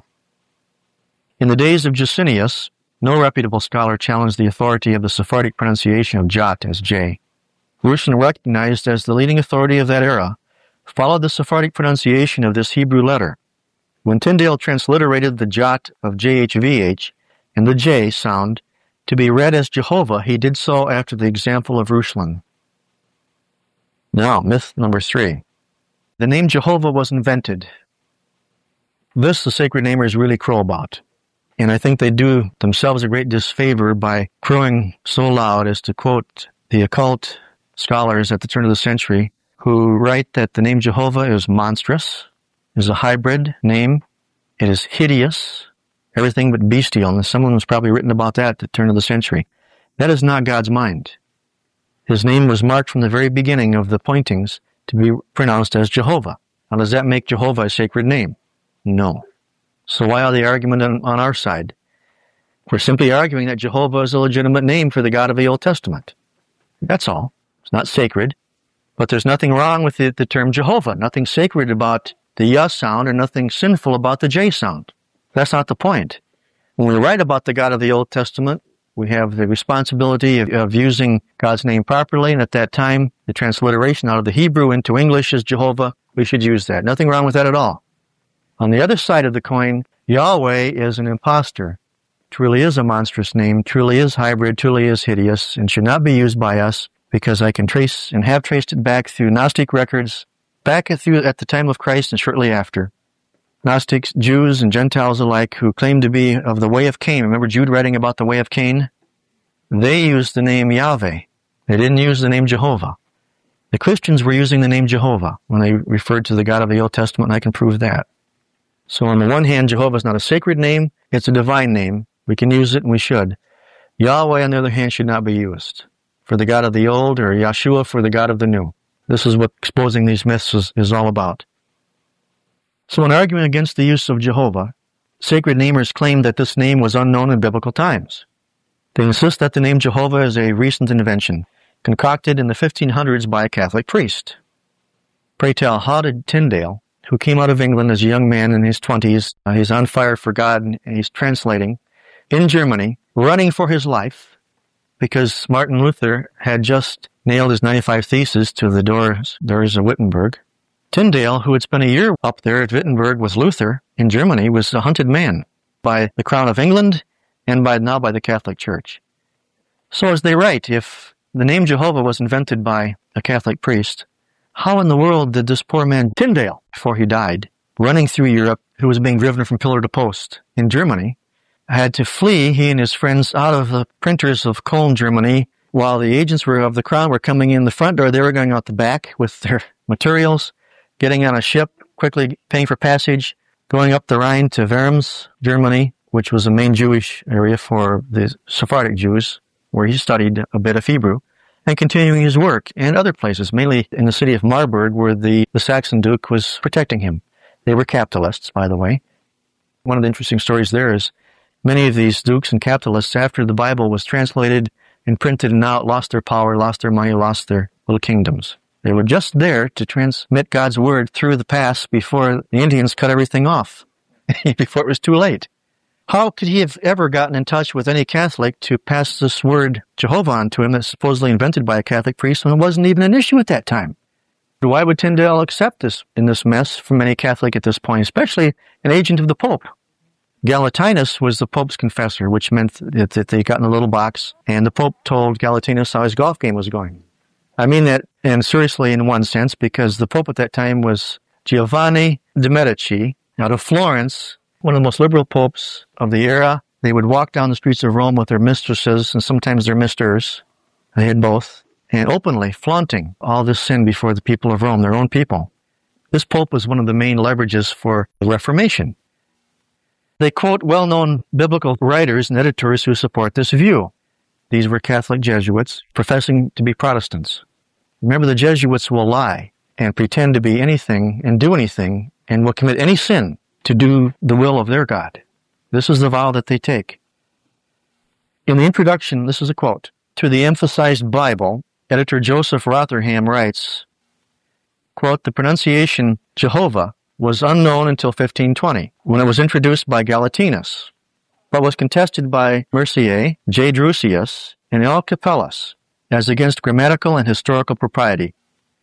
In the days of Jusinius, no reputable scholar challenged the authority of the Sephardic pronunciation of Jot as J. Reuchlin, recognized as the leading authority of that era, followed the Sephardic pronunciation of this Hebrew letter. When Tyndale transliterated the Jot of JHVH and the J sound to be read as Jehovah, he did so after the example of Reuchlin. Now, myth number 3. The name Jehovah was invented. This the sacred namers really crow about. And I think they do themselves a great disfavor by crowing so loud as to quote the occult scholars at the turn of the century who write that the name Jehovah is monstrous, is a hybrid name, it is hideous, everything but bestial, and someone was probably written about that at the turn of the century. That is not God's mind. His name was marked from the very beginning of the pointings to be pronounced as Jehovah. Now, does that make Jehovah a sacred name? No. So why are the argument on our side? We're simply arguing that Jehovah is a legitimate name for the God of the Old Testament. That's all. It's not sacred. But there's nothing wrong with the term Jehovah. Nothing sacred about the Yah sound or nothing sinful about the J sound. That's not the point. When we write about the God of the Old Testament, we have the responsibility of using God's name properly, and at that time, the transliteration out of the Hebrew into English is Jehovah. We should use that. Nothing wrong with that at all. On the other side of the coin, Yahweh is an impostor. Truly is a monstrous name, truly is hybrid, truly is hideous, and should not be used by us because I can trace and have traced it back through Gnostic records, back at the time of Christ and shortly after. Gnostics, Jews, and Gentiles alike who claim to be of the way of Cain. Remember Jude writing about the way of Cain? They used the name Yahweh. They didn't use the name Jehovah. The Christians were using the name Jehovah when they referred to the God of the Old Testament, and I can prove that. So on the one hand, Jehovah is not a sacred name, it's a divine name. We can use it and we should. Yahweh, on the other hand, should not be used for the God of the Old or Yahshua for the God of the New. This is what exposing these myths is all about. So in arguing against the use of Jehovah, sacred namers claim that this name was unknown in biblical times. They insist that the name Jehovah is a recent invention, concocted in the 1500s by a Catholic priest. Pray tell, how did Tyndale, who came out of England as a young man in his 20s, he's on fire for God and he's translating, in Germany, running for his life, because Martin Luther had just nailed his 95 Theses to the doors of Wittenberg. Tyndale, who had spent a year up there at Wittenberg with Luther in Germany, was a hunted man by the Crown of England and now by the Catholic Church. So as they write, if the name Jehovah was invented by a Catholic priest, how in the world did this poor man Tyndale, before he died, running through Europe, who was being driven from pillar to post in Germany, had to flee, he and his friends, out of the printers of Cologne, Germany, while the agents of the Crown were coming in the front door, they were going out the back with their materials, getting on a ship, quickly paying for passage, going up the Rhine to Worms, Germany, which was a main Jewish area for the Sephardic Jews, where he studied a bit of Hebrew, and continuing his work, and other places, mainly in the city of Marburg, where the Saxon Duke was protecting him. They were capitalists, by the way. One of the interesting stories there is many of these dukes and capitalists, after the Bible was translated and printed and out, lost their power, lost their money, lost their little kingdoms. They were just there to transmit God's word through the pass before the Indians cut everything off, before it was too late. How could he have ever gotten in touch with any Catholic to pass this word Jehovah on to him that's supposedly invented by a Catholic priest when it wasn't even an issue at that time? Why would Tyndale accept this in this mess from any Catholic at this point, especially an agent of the Pope? Galatinus was the Pope's confessor, which meant that they got in a little box, and the Pope told Galatinus how his golf game was going. I mean that, and seriously in one sense, because the Pope at that time was Giovanni de' Medici, out of Florence, one of the most liberal popes of the era. They would walk down the streets of Rome with their mistresses, and sometimes their misters. They had both, and openly flaunting all this sin before the people of Rome, their own people. This Pope was one of the main leverages for the Reformation. They quote well-known biblical writers and editors who support this view. These were Catholic Jesuits professing to be Protestants. Remember, the Jesuits will lie and pretend to be anything and do anything and will commit any sin to do the will of their God. This is the vow that they take. In the introduction, this is a quote, to the emphasized Bible, editor Joseph Rotherham writes, quote, the pronunciation Jehovah was unknown until 1520, when it was introduced by Galatinus, but was contested by Mercier, J. Drusius, and L. Capellus, as against grammatical and historical propriety.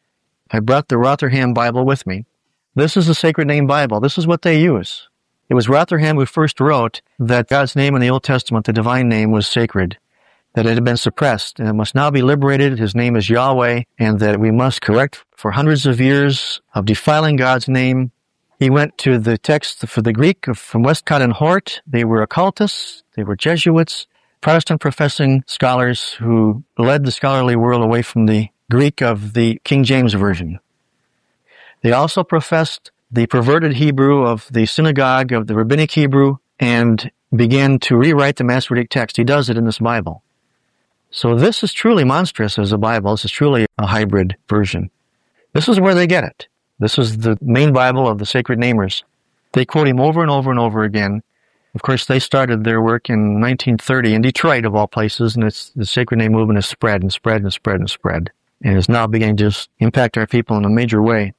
I brought the Rotherham Bible with me. This is the Sacred Name Bible. This is what they use. It was Rotherham who first wrote that God's name in the Old Testament, the divine name, was sacred, that it had been suppressed, and it must now be liberated. His name is Yahweh, and that we must correct for hundreds of years of defiling God's name. He went to the text for the Greek from Westcott and Hort. They were occultists. They were Jesuits, Protestant-professing scholars who led the scholarly world away from the Greek of the King James Version. They also professed the perverted Hebrew of the synagogue of the Rabbinic Hebrew and began to rewrite the Masoretic text. He does it in this Bible. So this is truly monstrous as a Bible. This is truly a hybrid version. This is where they get it. This is the main Bible of the Sacred Namers. They quote him over and over and over again. Of course, they started their work in 1930 in Detroit, of all places, and the Sacred Name movement has spread and spread and spread and spread, and is now beginning to just impact our people in a major way.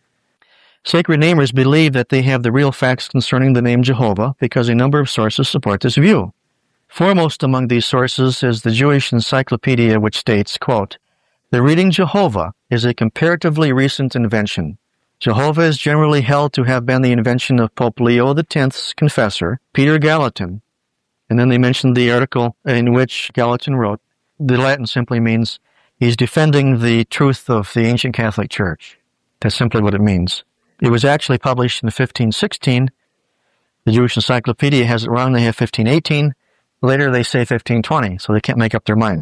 Sacred Namers believe that they have the real facts concerning the name Jehovah because a number of sources support this view. Foremost among these sources is the Jewish Encyclopedia, which states, quote, the reading Jehovah is a comparatively recent invention. Jehovah is generally held to have been the invention of Pope Leo X's confessor, Peter Gallatin. And then they mentioned the article in which Gallatin wrote. The Latin simply means he's defending the truth of the ancient Catholic Church. That's simply what it means. It was actually published in 1516. The Jewish Encyclopedia has it wrong. They have 1518. Later they say 1520, so they can't make up their mind.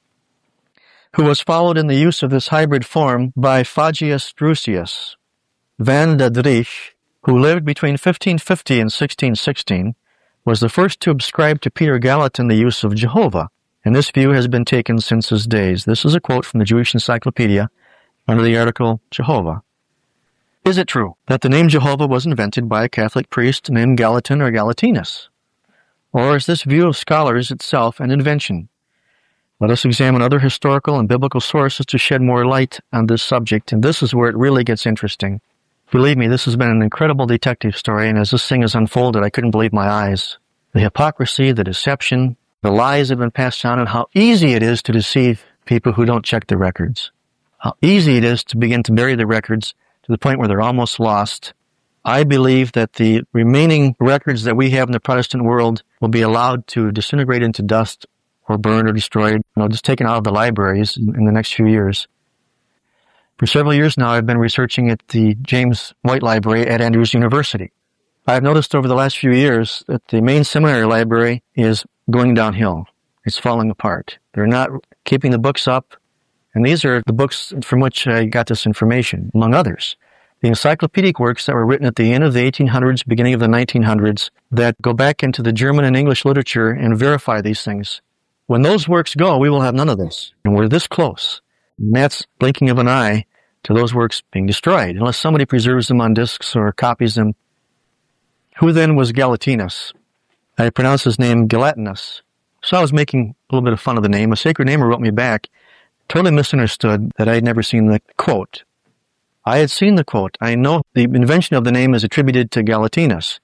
Who was followed in the use of this hybrid form by Fagius Drusius. Van de Driesch, who lived between 1550 and 1616, was the first to ascribe to Peter Gallatin the use of Jehovah, and this view has been taken since his days. This is a quote from the Jewish Encyclopedia under the article Jehovah. Is it true that the name Jehovah was invented by a Catholic priest named Gallatin or Galatinus? Or is this view of scholars itself an invention? Let us examine other historical and biblical sources to shed more light on this subject, and this is where it really gets interesting. Believe me, this has been an incredible detective story, and as this thing has unfolded, I couldn't believe my eyes. The hypocrisy, the deception, the lies that have been passed on, and how easy it is to deceive people who don't check the records. How easy it is to begin to bury the records to the point where they're almost lost. I believe that the remaining records that we have in the Protestant world will be allowed to disintegrate into dust or burned or destroyed, just taken out of the libraries in the next few years. For several years now, I've been researching at the James White Library at Andrews University. I've noticed over the last few years that the main seminary library is going downhill. It's falling apart. They're not keeping the books up, and these are the books from which I got this information, among others. The encyclopedic works that were written at the end of the 1800s, beginning of the 1900s, that go back into the German and English literature and verify these things. When those works go, we will have none of this. And we're this close. And that's blinking of an eye to those works being destroyed, unless somebody preserves them on discs or copies them. Who then was Galatinus? I pronounced his name Galatinus. So I was making a little bit of fun of the name. A Sacred Namer wrote me back, totally misunderstood that I had never seen the quote. I had seen the quote. I know the invention of the name is attributed to Galatinus.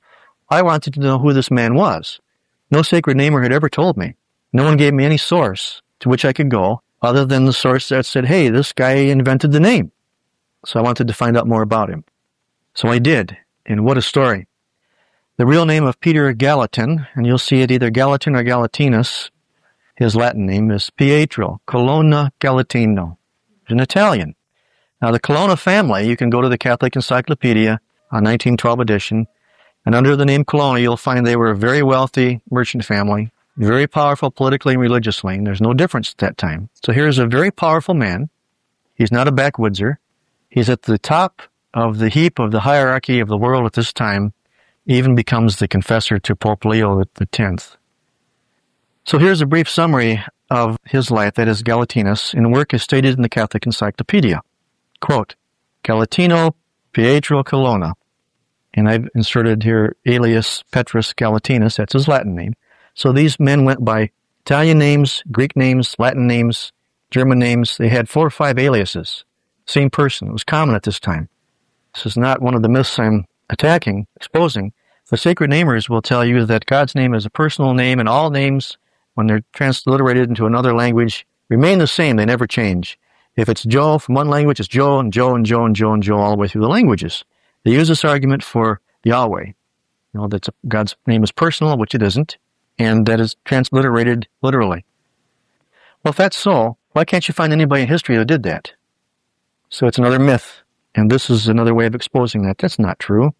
I wanted to know who this man was. No sacred namer had ever told me. No one gave me any source to which I could go other than the source that said, hey, this guy invented the name. So I wanted to find out more about him. So I did, and what a story. The real name of Peter Gallatin, and you'll see it either Gallatin or Gallatinus, his Latin name is Pietro Colonna Gallatino. He's an Italian. Now the Colonna family, you can go to the Catholic Encyclopedia, a 1912 edition, and under the name Colonna, you'll find they were a very wealthy merchant family, very powerful politically and religiously, and there's no difference at that time. So here's a very powerful man. He's not a backwoodser. He's at the top of the heap of the hierarchy of the world at this time, even becomes the confessor to Pope Leo X. So here's a brief summary of his life, that is Gallatinus, in work as stated in the Catholic Encyclopedia. Quote, Gallatino Pietro Colonna, and I've inserted here alias Petrus Gallatinus, that's his Latin name. So these men went by Italian names, Greek names, Latin names, German names. They had 4 or 5 aliases. Same person. It was common at this time. This is not one of the myths I'm attacking, exposing. The sacred namers will tell you that God's name is a personal name, and all names, when they're transliterated into another language, remain the same. They never change. If it's Joe from one language, it's Joe and Joe and Joe and Joe and Joe all the way through the languages. They use this argument for Yahweh. You know, that God's name is personal, which it isn't, and that is transliterated literally. Well, if that's so, why can't you find anybody in history who did that? So it's another myth, and this is another way of exposing that. That's not true.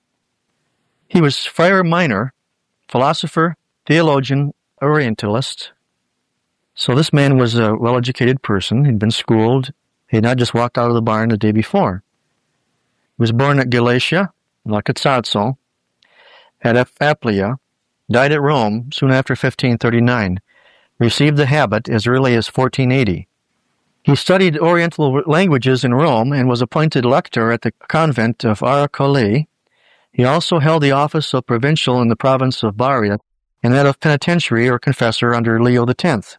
He was friar minor, philosopher, theologian, Orientalist. So this man was a well-educated person. He'd been schooled. He had not just walked out of the barn the day before. He was born at Galatia, La Casazzo, at Aplia, died at Rome soon after 1539, received the habit as early as 1480. He studied Oriental languages in Rome and was appointed lector at the convent of Arcole. He also held the office of provincial in the province of Bari and that of penitentiary or confessor under Leo X.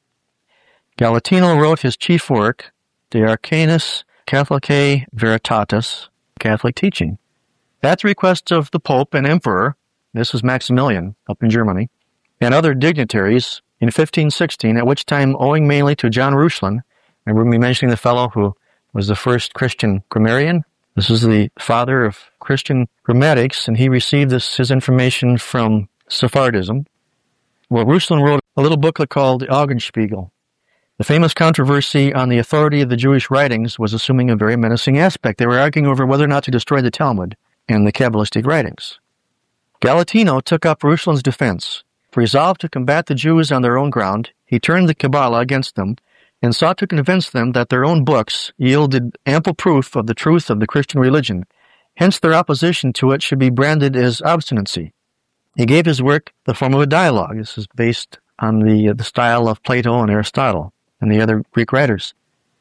Gallatino wrote his chief work, De Arcanis Catholicae Veritatis, Catholic Teaching. At the request of the Pope and Emperor, this is Maximilian up in Germany, and other dignitaries in 1516, at which time, owing mainly to John Reuchlin, and we're mentioning the fellow who was the first Christian grammarian. This is the father of Christian grammatics, and he received his information from Sephardism. Well, Reuchlin wrote a little booklet called the Augenspiegel. The famous controversy on the authority of the Jewish writings was assuming a very menacing aspect. They were arguing over whether or not to destroy the Talmud and the Kabbalistic writings. Gallatino took up Reuchlin's defense. Resolved to combat the Jews on their own ground, he turned the Kabbalah against them and sought to convince them that their own books yielded ample proof of the truth of the Christian religion. Hence their opposition to it should be branded as obstinacy. He gave his work the form of a dialogue. This is based on the style of Plato and Aristotle and the other Greek writers.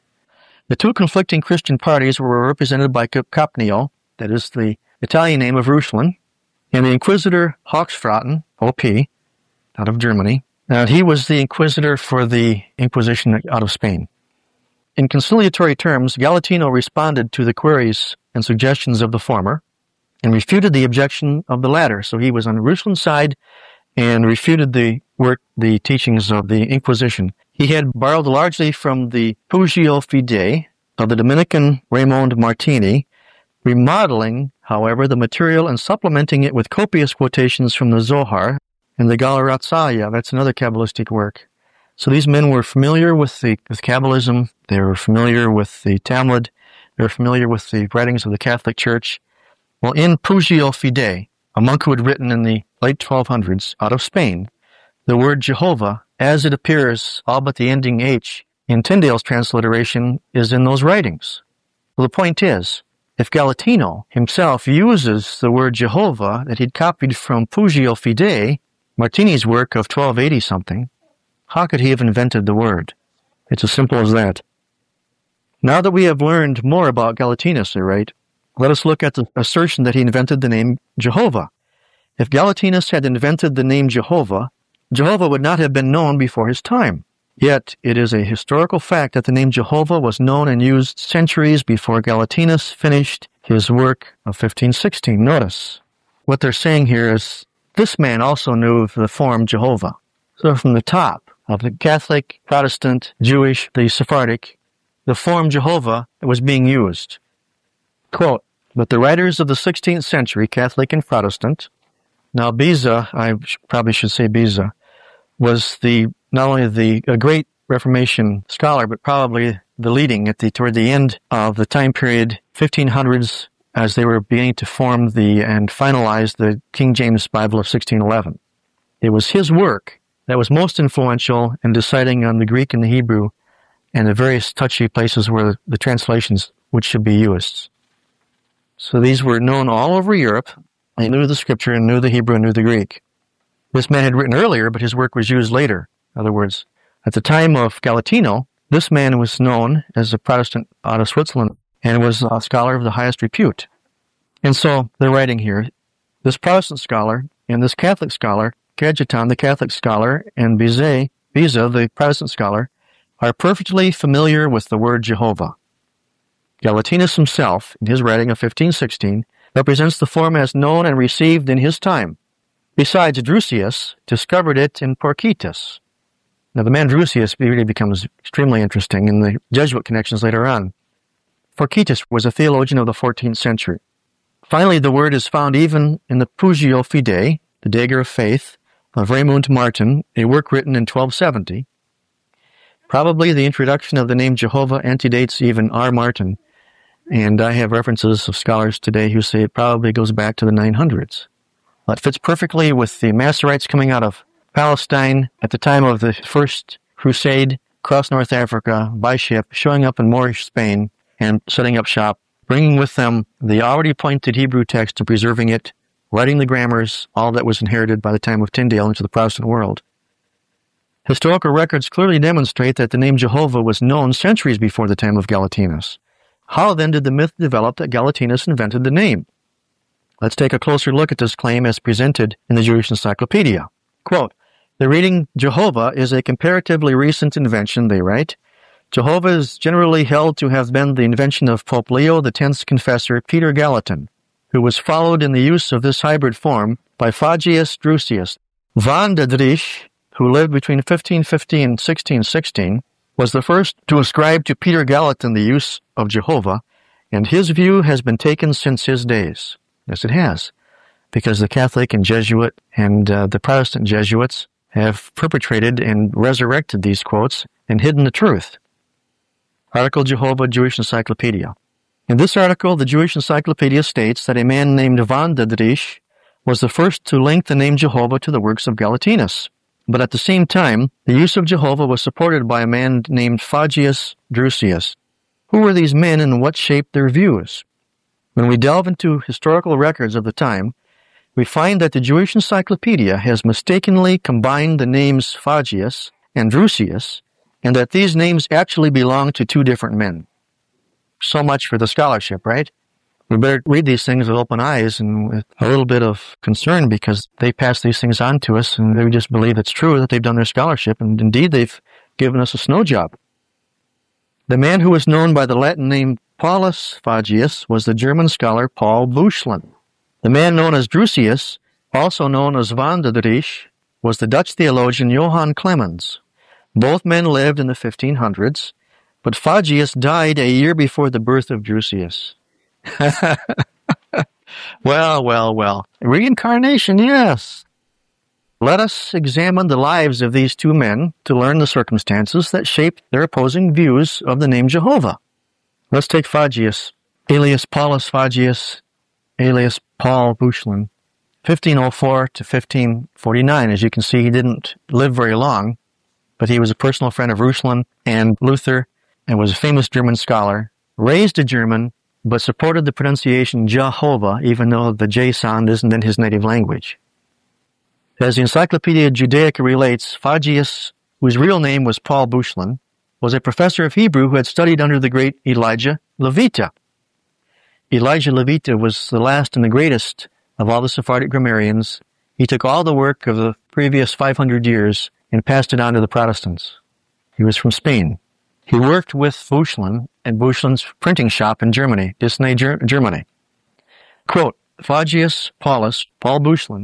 The two conflicting Christian parties were represented by Capnio, that is the Italian name of Reuchlin, and the Inquisitor Hochstraten, O.P., out of Germany. He was the inquisitor for the Inquisition out of Spain. In conciliatory terms, Gallatino responded to the queries and suggestions of the former and refuted the objection of the latter. So he was on Reuchlin's side and refuted the teachings of the Inquisition. He had borrowed largely from the Pugio Fidei of the Dominican Raymond Martini, remodeling, however, the material and supplementing it with copious quotations from the Zohar and the Galaratzaya. That's another Kabbalistic work. So these men were familiar with Kabbalism. They were familiar with the Talmud. They were familiar with the writings of the Catholic Church. Well, in Pugio Fidei, a monk who had written in the late 1200s out of Spain, the word Jehovah, as it appears, all but the ending H, in Tyndale's transliteration, is in those writings. Well, the point is, if Gallatino himself uses the word Jehovah that he'd copied from Pugio Fidei, Martini's work of 1280-something, how could he have invented the word? It's as simple as that. Now that we have learned more about Gallatinus, let us look at the assertion that he invented the name Jehovah. If Gallatinus had invented the name Jehovah, Jehovah would not have been known before his time. Yet, it is a historical fact that the name Jehovah was known and used centuries before Gallatinus finished his work of 1516. Notice, what they're saying here is This man also knew of the form Jehovah. So from the top of the Catholic, Protestant, Jewish, the Sephardic, the form Jehovah was being used. Quote, but the writers of the 16th century, Catholic and Protestant, now Beza, I probably should say Beza, was not only a great Reformation scholar, but probably the leading toward the end of the time period, 1500s, as they were beginning to form and finalize the King James Bible of 1611. It was his work that was most influential in deciding on the Greek and the Hebrew and the various touchy places where the translations which should be used. So these were known all over Europe. They knew the scripture and knew the Hebrew and knew the Greek. This man had written earlier, but his work was used later. In other words, at the time of Gallatino, this man was known as a Protestant out of Switzerland and was a scholar of the highest repute. And so they're writing here, this Protestant scholar and this Catholic scholar, Cajetan, the Catholic scholar, and Beza, the Protestant scholar, are perfectly familiar with the word Jehovah. Galatinus himself, in his writing of 1516, represents the form as known and received in his time. Besides, Drusius discovered it in Porcitus. Now, the man Drusius really becomes extremely interesting in the Jesuit connections later on. Porcitus was a theologian of the 14th century. Finally, the word is found even in the Pugio Fidei, the Dagger of Faith, of Raymond Martin, a work written in 1270. Probably the introduction of the name Jehovah antedates even R. Martin, and I have references of scholars today who say it probably goes back to the 900s. It fits perfectly with the Masoretes coming out of Palestine at the time of the First Crusade, across North Africa by ship, showing up in Moorish Spain and setting up shop, bringing with them the already appointed Hebrew text and preserving it, writing the grammars, all that was inherited by the time of Tyndale into the Protestant world. Historical records clearly demonstrate that the name Jehovah was known centuries before the time of Galatinus. How then did the myth develop that Galatinus invented the name? Let's take a closer look at this claim as presented in the Jewish Encyclopedia. Quote, the reading Jehovah is a comparatively recent invention, they write. Jehovah is generally held to have been the invention of Pope Leo X's confessor Peter Gallatin, who was followed in the use of this hybrid form by Fagius Drusius. Van de Driesch, who lived between 1550 and 1616, was the first to ascribe to Peter Gallatin the use of Jehovah, and his view has been taken since his days. Yes, it has, because the Catholic and Jesuit and the Protestant Jesuits have perpetrated and resurrected these quotes and hidden the truth. Article Jehovah, Jewish Encyclopedia. In this article, the Jewish Encyclopedia states that a man named Van de Driesch was the first to link the name Jehovah to the works of Galatinus. But at the same time, the use of Jehovah was supported by a man named Fagius Drusius. Who were these men and what shaped their views? When we delve into historical records of the time, we find that the Jewish Encyclopedia has mistakenly combined the names Fagius and Drusius, and that these names actually belong to two different men. So much for the scholarship, right? We better read these things with open eyes and with a little bit of concern, because they pass these things on to us and we just believe it's true that they've done their scholarship, and indeed they've given us a snow job. The man who was known by the Latin name Paulus Fagius was the German scholar Paul Büchlein. The man known as Drusius, also known as Van de Driesch, was the Dutch theologian Johann Clemens. Both men lived in the 1500s, but Fagius died a year before the birth of Drusius. Well. Reincarnation, yes. Let us examine the lives of these two men to learn the circumstances that shaped their opposing views of the name Jehovah. Let's take Fagius, alias Paulus Fagius, alias Paul Büchlein, 1504 to 1549. As you can see, he didn't live very long, but he was a personal friend of Reuchlin and Luther and was a famous German scholar, raised a German, but supported the pronunciation Jehovah, even though the J sound isn't in his native language. As the Encyclopedia Judaica relates, Fagius, whose real name was Paul Büchlein, was a professor of Hebrew who had studied under the great Elijah Levita. Elijah Levita was the last and the greatest of all the Sephardic grammarians. He took all the work of the previous 500 years and passed it on to the Protestants. He was from Spain. He worked with Büchlein and Büchlein's printing shop in Germany, Disney, Germany. Quote, Fagius Paulus, Paul Büchlein,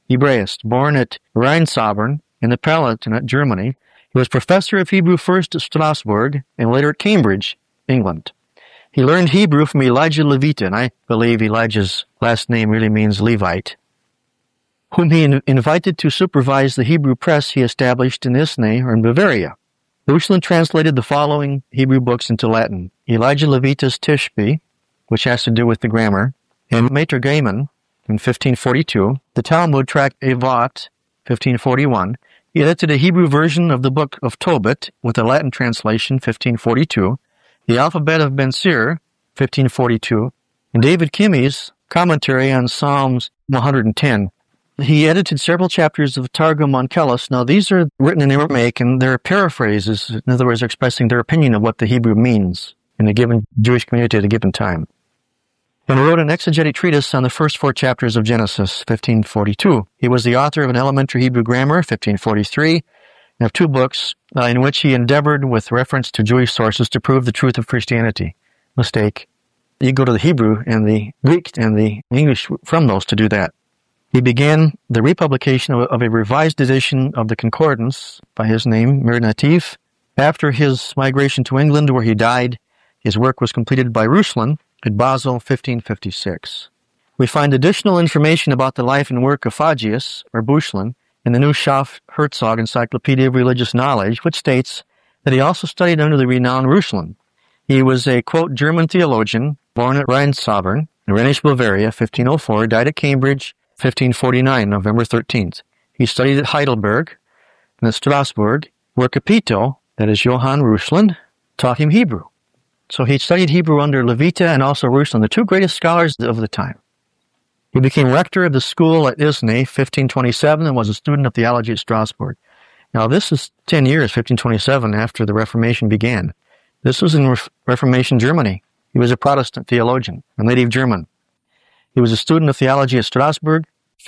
Hebraist, born at Rheinsaubern in the Palatinate, Germany. He was professor of Hebrew first at Strasbourg and later at Cambridge, England. He learned Hebrew from Elijah Levita, and I believe Elijah's last name really means Levite, whom he invited to supervise the Hebrew press he established in Isny or in Bavaria. Bushland translated the following Hebrew books into Latin: Elijah Levita's Tishbe, which has to do with the grammar, and Metergamen in 1542, the Talmud tract Avot, 1541. He edited a Hebrew version of the book of Tobit with a Latin translation, 1542, the Alphabet of Ben Sir, 1542, and David Kimmy's commentary on Psalms 110. He edited several chapters of Targum Onkelos. Now, these are written in Aramaic, and they're paraphrases. In other words, they're expressing their opinion of what the Hebrew means in a given Jewish community at a given time. And wrote an exegetic treatise on the first 4 chapters of Genesis, 1542. He was the author of an elementary Hebrew grammar, 1543, and of 2 books in which he endeavored, with reference to Jewish sources, to prove the truth of Christianity. Mistake. You go to the Hebrew and the Greek and the English from those to do that. He began the republication of a revised edition of the Concordance by his name, Mir Natif. After his migration to England, where he died, his work was completed by Ruslan at Basel, 1556. We find additional information about the life and work of Phagius, or Bushlan, in the New Schaff-Herzog Encyclopedia of Religious Knowledge, which states that he also studied under the renowned Ruslan. He was a, quote, German theologian, born at Rheinsaubern, in Rhenish Bavaria, 1504, died at Cambridge, 1549, November 13th. He studied at Heidelberg and at Strasbourg, where Capito, that is Johann Ruslan, taught him Hebrew. So he studied Hebrew under Levita and also Ruslan, the 2 greatest scholars of the time. He became rector of the school at Isny, 1527, and was a student of theology at Strasbourg. Now, this is 10 years, 1527, after the Reformation began. This was in Reformation Germany. He was a Protestant theologian, a native German. He was a student of theology at Strasbourg.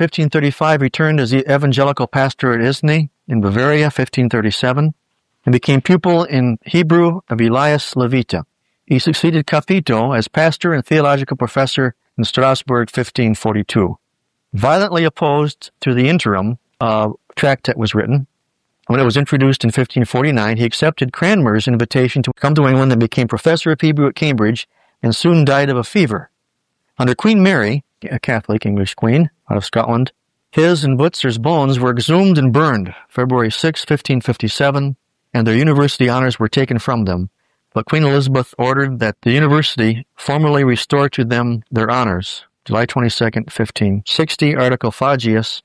1535, returned as the evangelical pastor at Isny in Bavaria, 1537, and became pupil in Hebrew of Elias Levita. He succeeded Capito as pastor and theological professor in Strasbourg, 1542. Violently opposed to the interim tract that was written, when it was introduced in 1549, he accepted Cranmer's invitation to come to England and became professor of Hebrew at Cambridge, and soon died of a fever. Under Queen Mary, a Catholic English queen out of Scotland, his and Butzer's bones were exhumed and burned February 6, 1557, and their university honors were taken from them. But Queen Elizabeth ordered that the university formally restore to them their honors. July 22nd, 1560, article Phagius.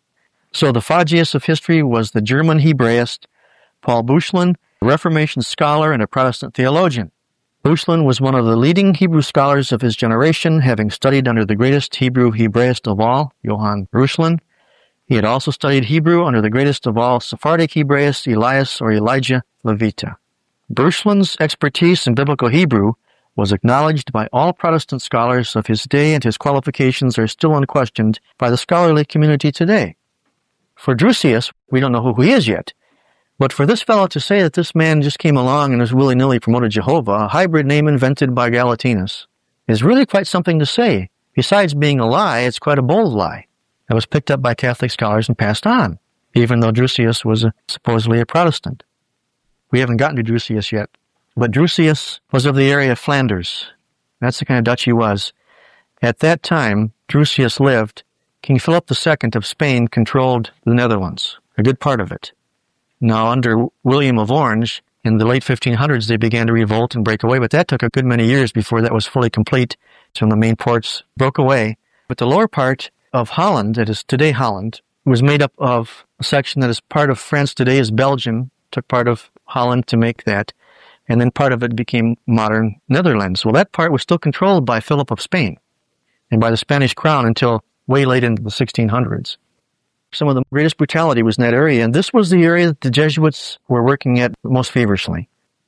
So the Phagius of history was the German Hebraist Paul Bushlan, a Reformation scholar and a Protestant theologian. Bushlan was one of the leading Hebrew scholars of his generation, having studied under the greatest Hebrew Hebraist of all, Johann Ruslan. He had also studied Hebrew under the greatest of all Sephardic Hebraists, Elias or Elijah Levita. Bushlan's expertise in biblical Hebrew was acknowledged by all Protestant scholars of his day, and his qualifications are still unquestioned by the scholarly community today. For Drusius, we don't know who he is yet, but for this fellow to say that this man just came along and was willy-nilly promoted Jehovah, a hybrid name invented by Galatinus, is really quite something to say. Besides being a lie, it's quite a bold lie that was picked up by Catholic scholars and passed on, even though Drusius was supposedly a Protestant. We haven't gotten to Drusius yet, but Drusius was of the area of Flanders. That's the kind of Dutch he was. At that time, Drusius lived. King Philip II of Spain controlled the Netherlands, a good part of it. Now, under William of Orange, in the late 1500s, they began to revolt and break away, but that took a good many years before that was fully complete. So the main ports broke away. But the lower part of Holland, that is today Holland, was made up of a section that is part of France today is Belgium, took part of Holland to make that, and then part of it became modern Netherlands. Well, that part was still controlled by Philip of Spain and by the Spanish crown until way late into the 1600s. Some of the greatest brutality was in that area, and this was the area that the Jesuits were working at most feverishly.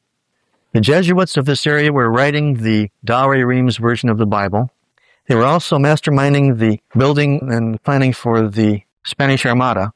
The Jesuits of this area were writing the Douay-Rheims version of the Bible. They were also masterminding the building and planning for the Spanish Armada.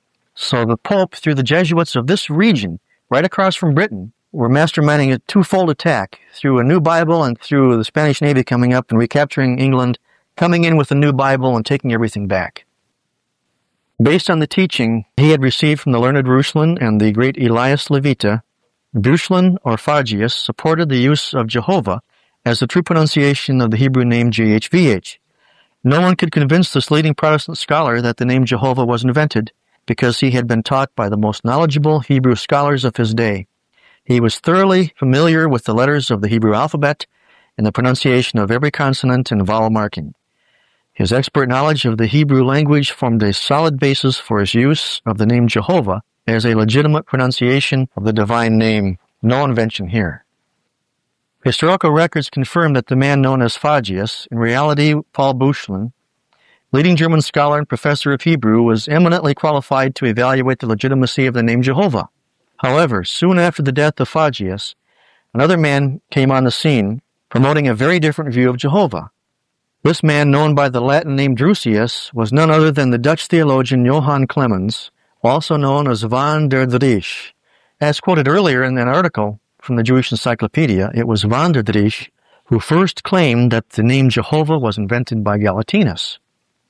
So the Pope, through the Jesuits of this region, right across from Britain, were masterminding a twofold attack through a new Bible and through the Spanish Navy coming up and recapturing England, coming in with a new Bible and taking everything back. Based on the teaching he had received from the learned Ruslan and the great Elias Levita, Ruslan or Phagius supported the use of Jehovah as the true pronunciation of the Hebrew name JHVH. No one could convince this leading Protestant scholar that the name Jehovah was invented, because he had been taught by the most knowledgeable Hebrew scholars of his day. He was thoroughly familiar with the letters of the Hebrew alphabet and the pronunciation of every consonant and vowel marking. His expert knowledge of the Hebrew language formed a solid basis for his use of the name Jehovah as a legitimate pronunciation of the divine name. No invention here. Historical records confirm that the man known as Phagius, in reality Paul Büchlein, leading German scholar and professor of Hebrew, was eminently qualified to evaluate the legitimacy of the name Jehovah. However, soon after the death of Phagius, another man came on the scene promoting a very different view of Jehovah. This man, known by the Latin name Drusius, was none other than the Dutch theologian Johann Clemens, also known as Van der Driesch. As quoted earlier in an article from the Jewish Encyclopedia, it was Van der Driesch who first claimed that the name Jehovah was invented by Galatinus.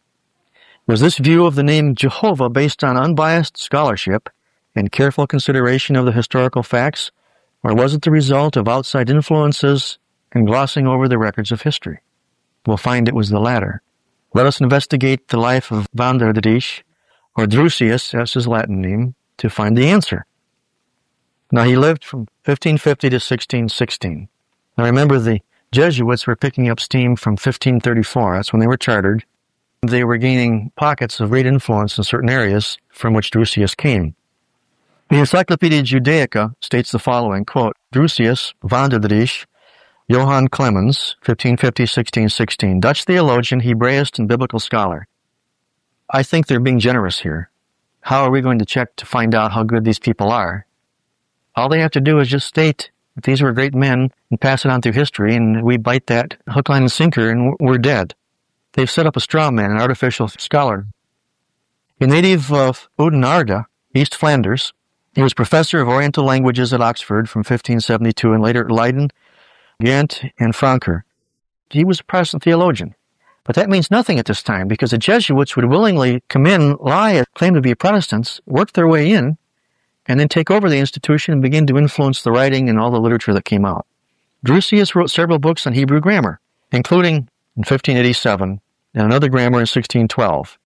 Was this view of the name Jehovah based on unbiased scholarship and careful consideration of the historical facts, or was it the result of outside influences and glossing over the records of history? We'll find it was the latter. Let us investigate the life of Van der Driesch, or Drusius, as his Latin name, to find the answer. Now, he lived from 1550 to 1616. Now, remember, the Jesuits were picking up steam from 1534. That's when they were chartered. They were gaining pockets of great influence in certain areas from which Drusius came. The Encyclopedia Judaica states the following, quote, Drusius, Van der Driesch, Johann Clemens, 1550-1616, Dutch theologian, Hebraist, and biblical scholar. I think they're being generous here. How are we going to check to find out how good these people are? All they have to do is just state that these were great men and pass it on through history, and we bite that hook, line, and sinker, and we're dead. They've set up a straw man, an artificial scholar. A native of Oudenaarde, East Flanders, he was professor of Oriental languages at Oxford from 1572 and later at Leiden, Ghent, and Frankfurt. He was a Protestant theologian. But that means nothing at this time, because the Jesuits would willingly come in, lie, claim to be Protestants, work their way in, and then take over the institution and begin to influence the writing and all the literature that came out. Drusius wrote several books on Hebrew grammar, including in 1587 and another grammar in 1612.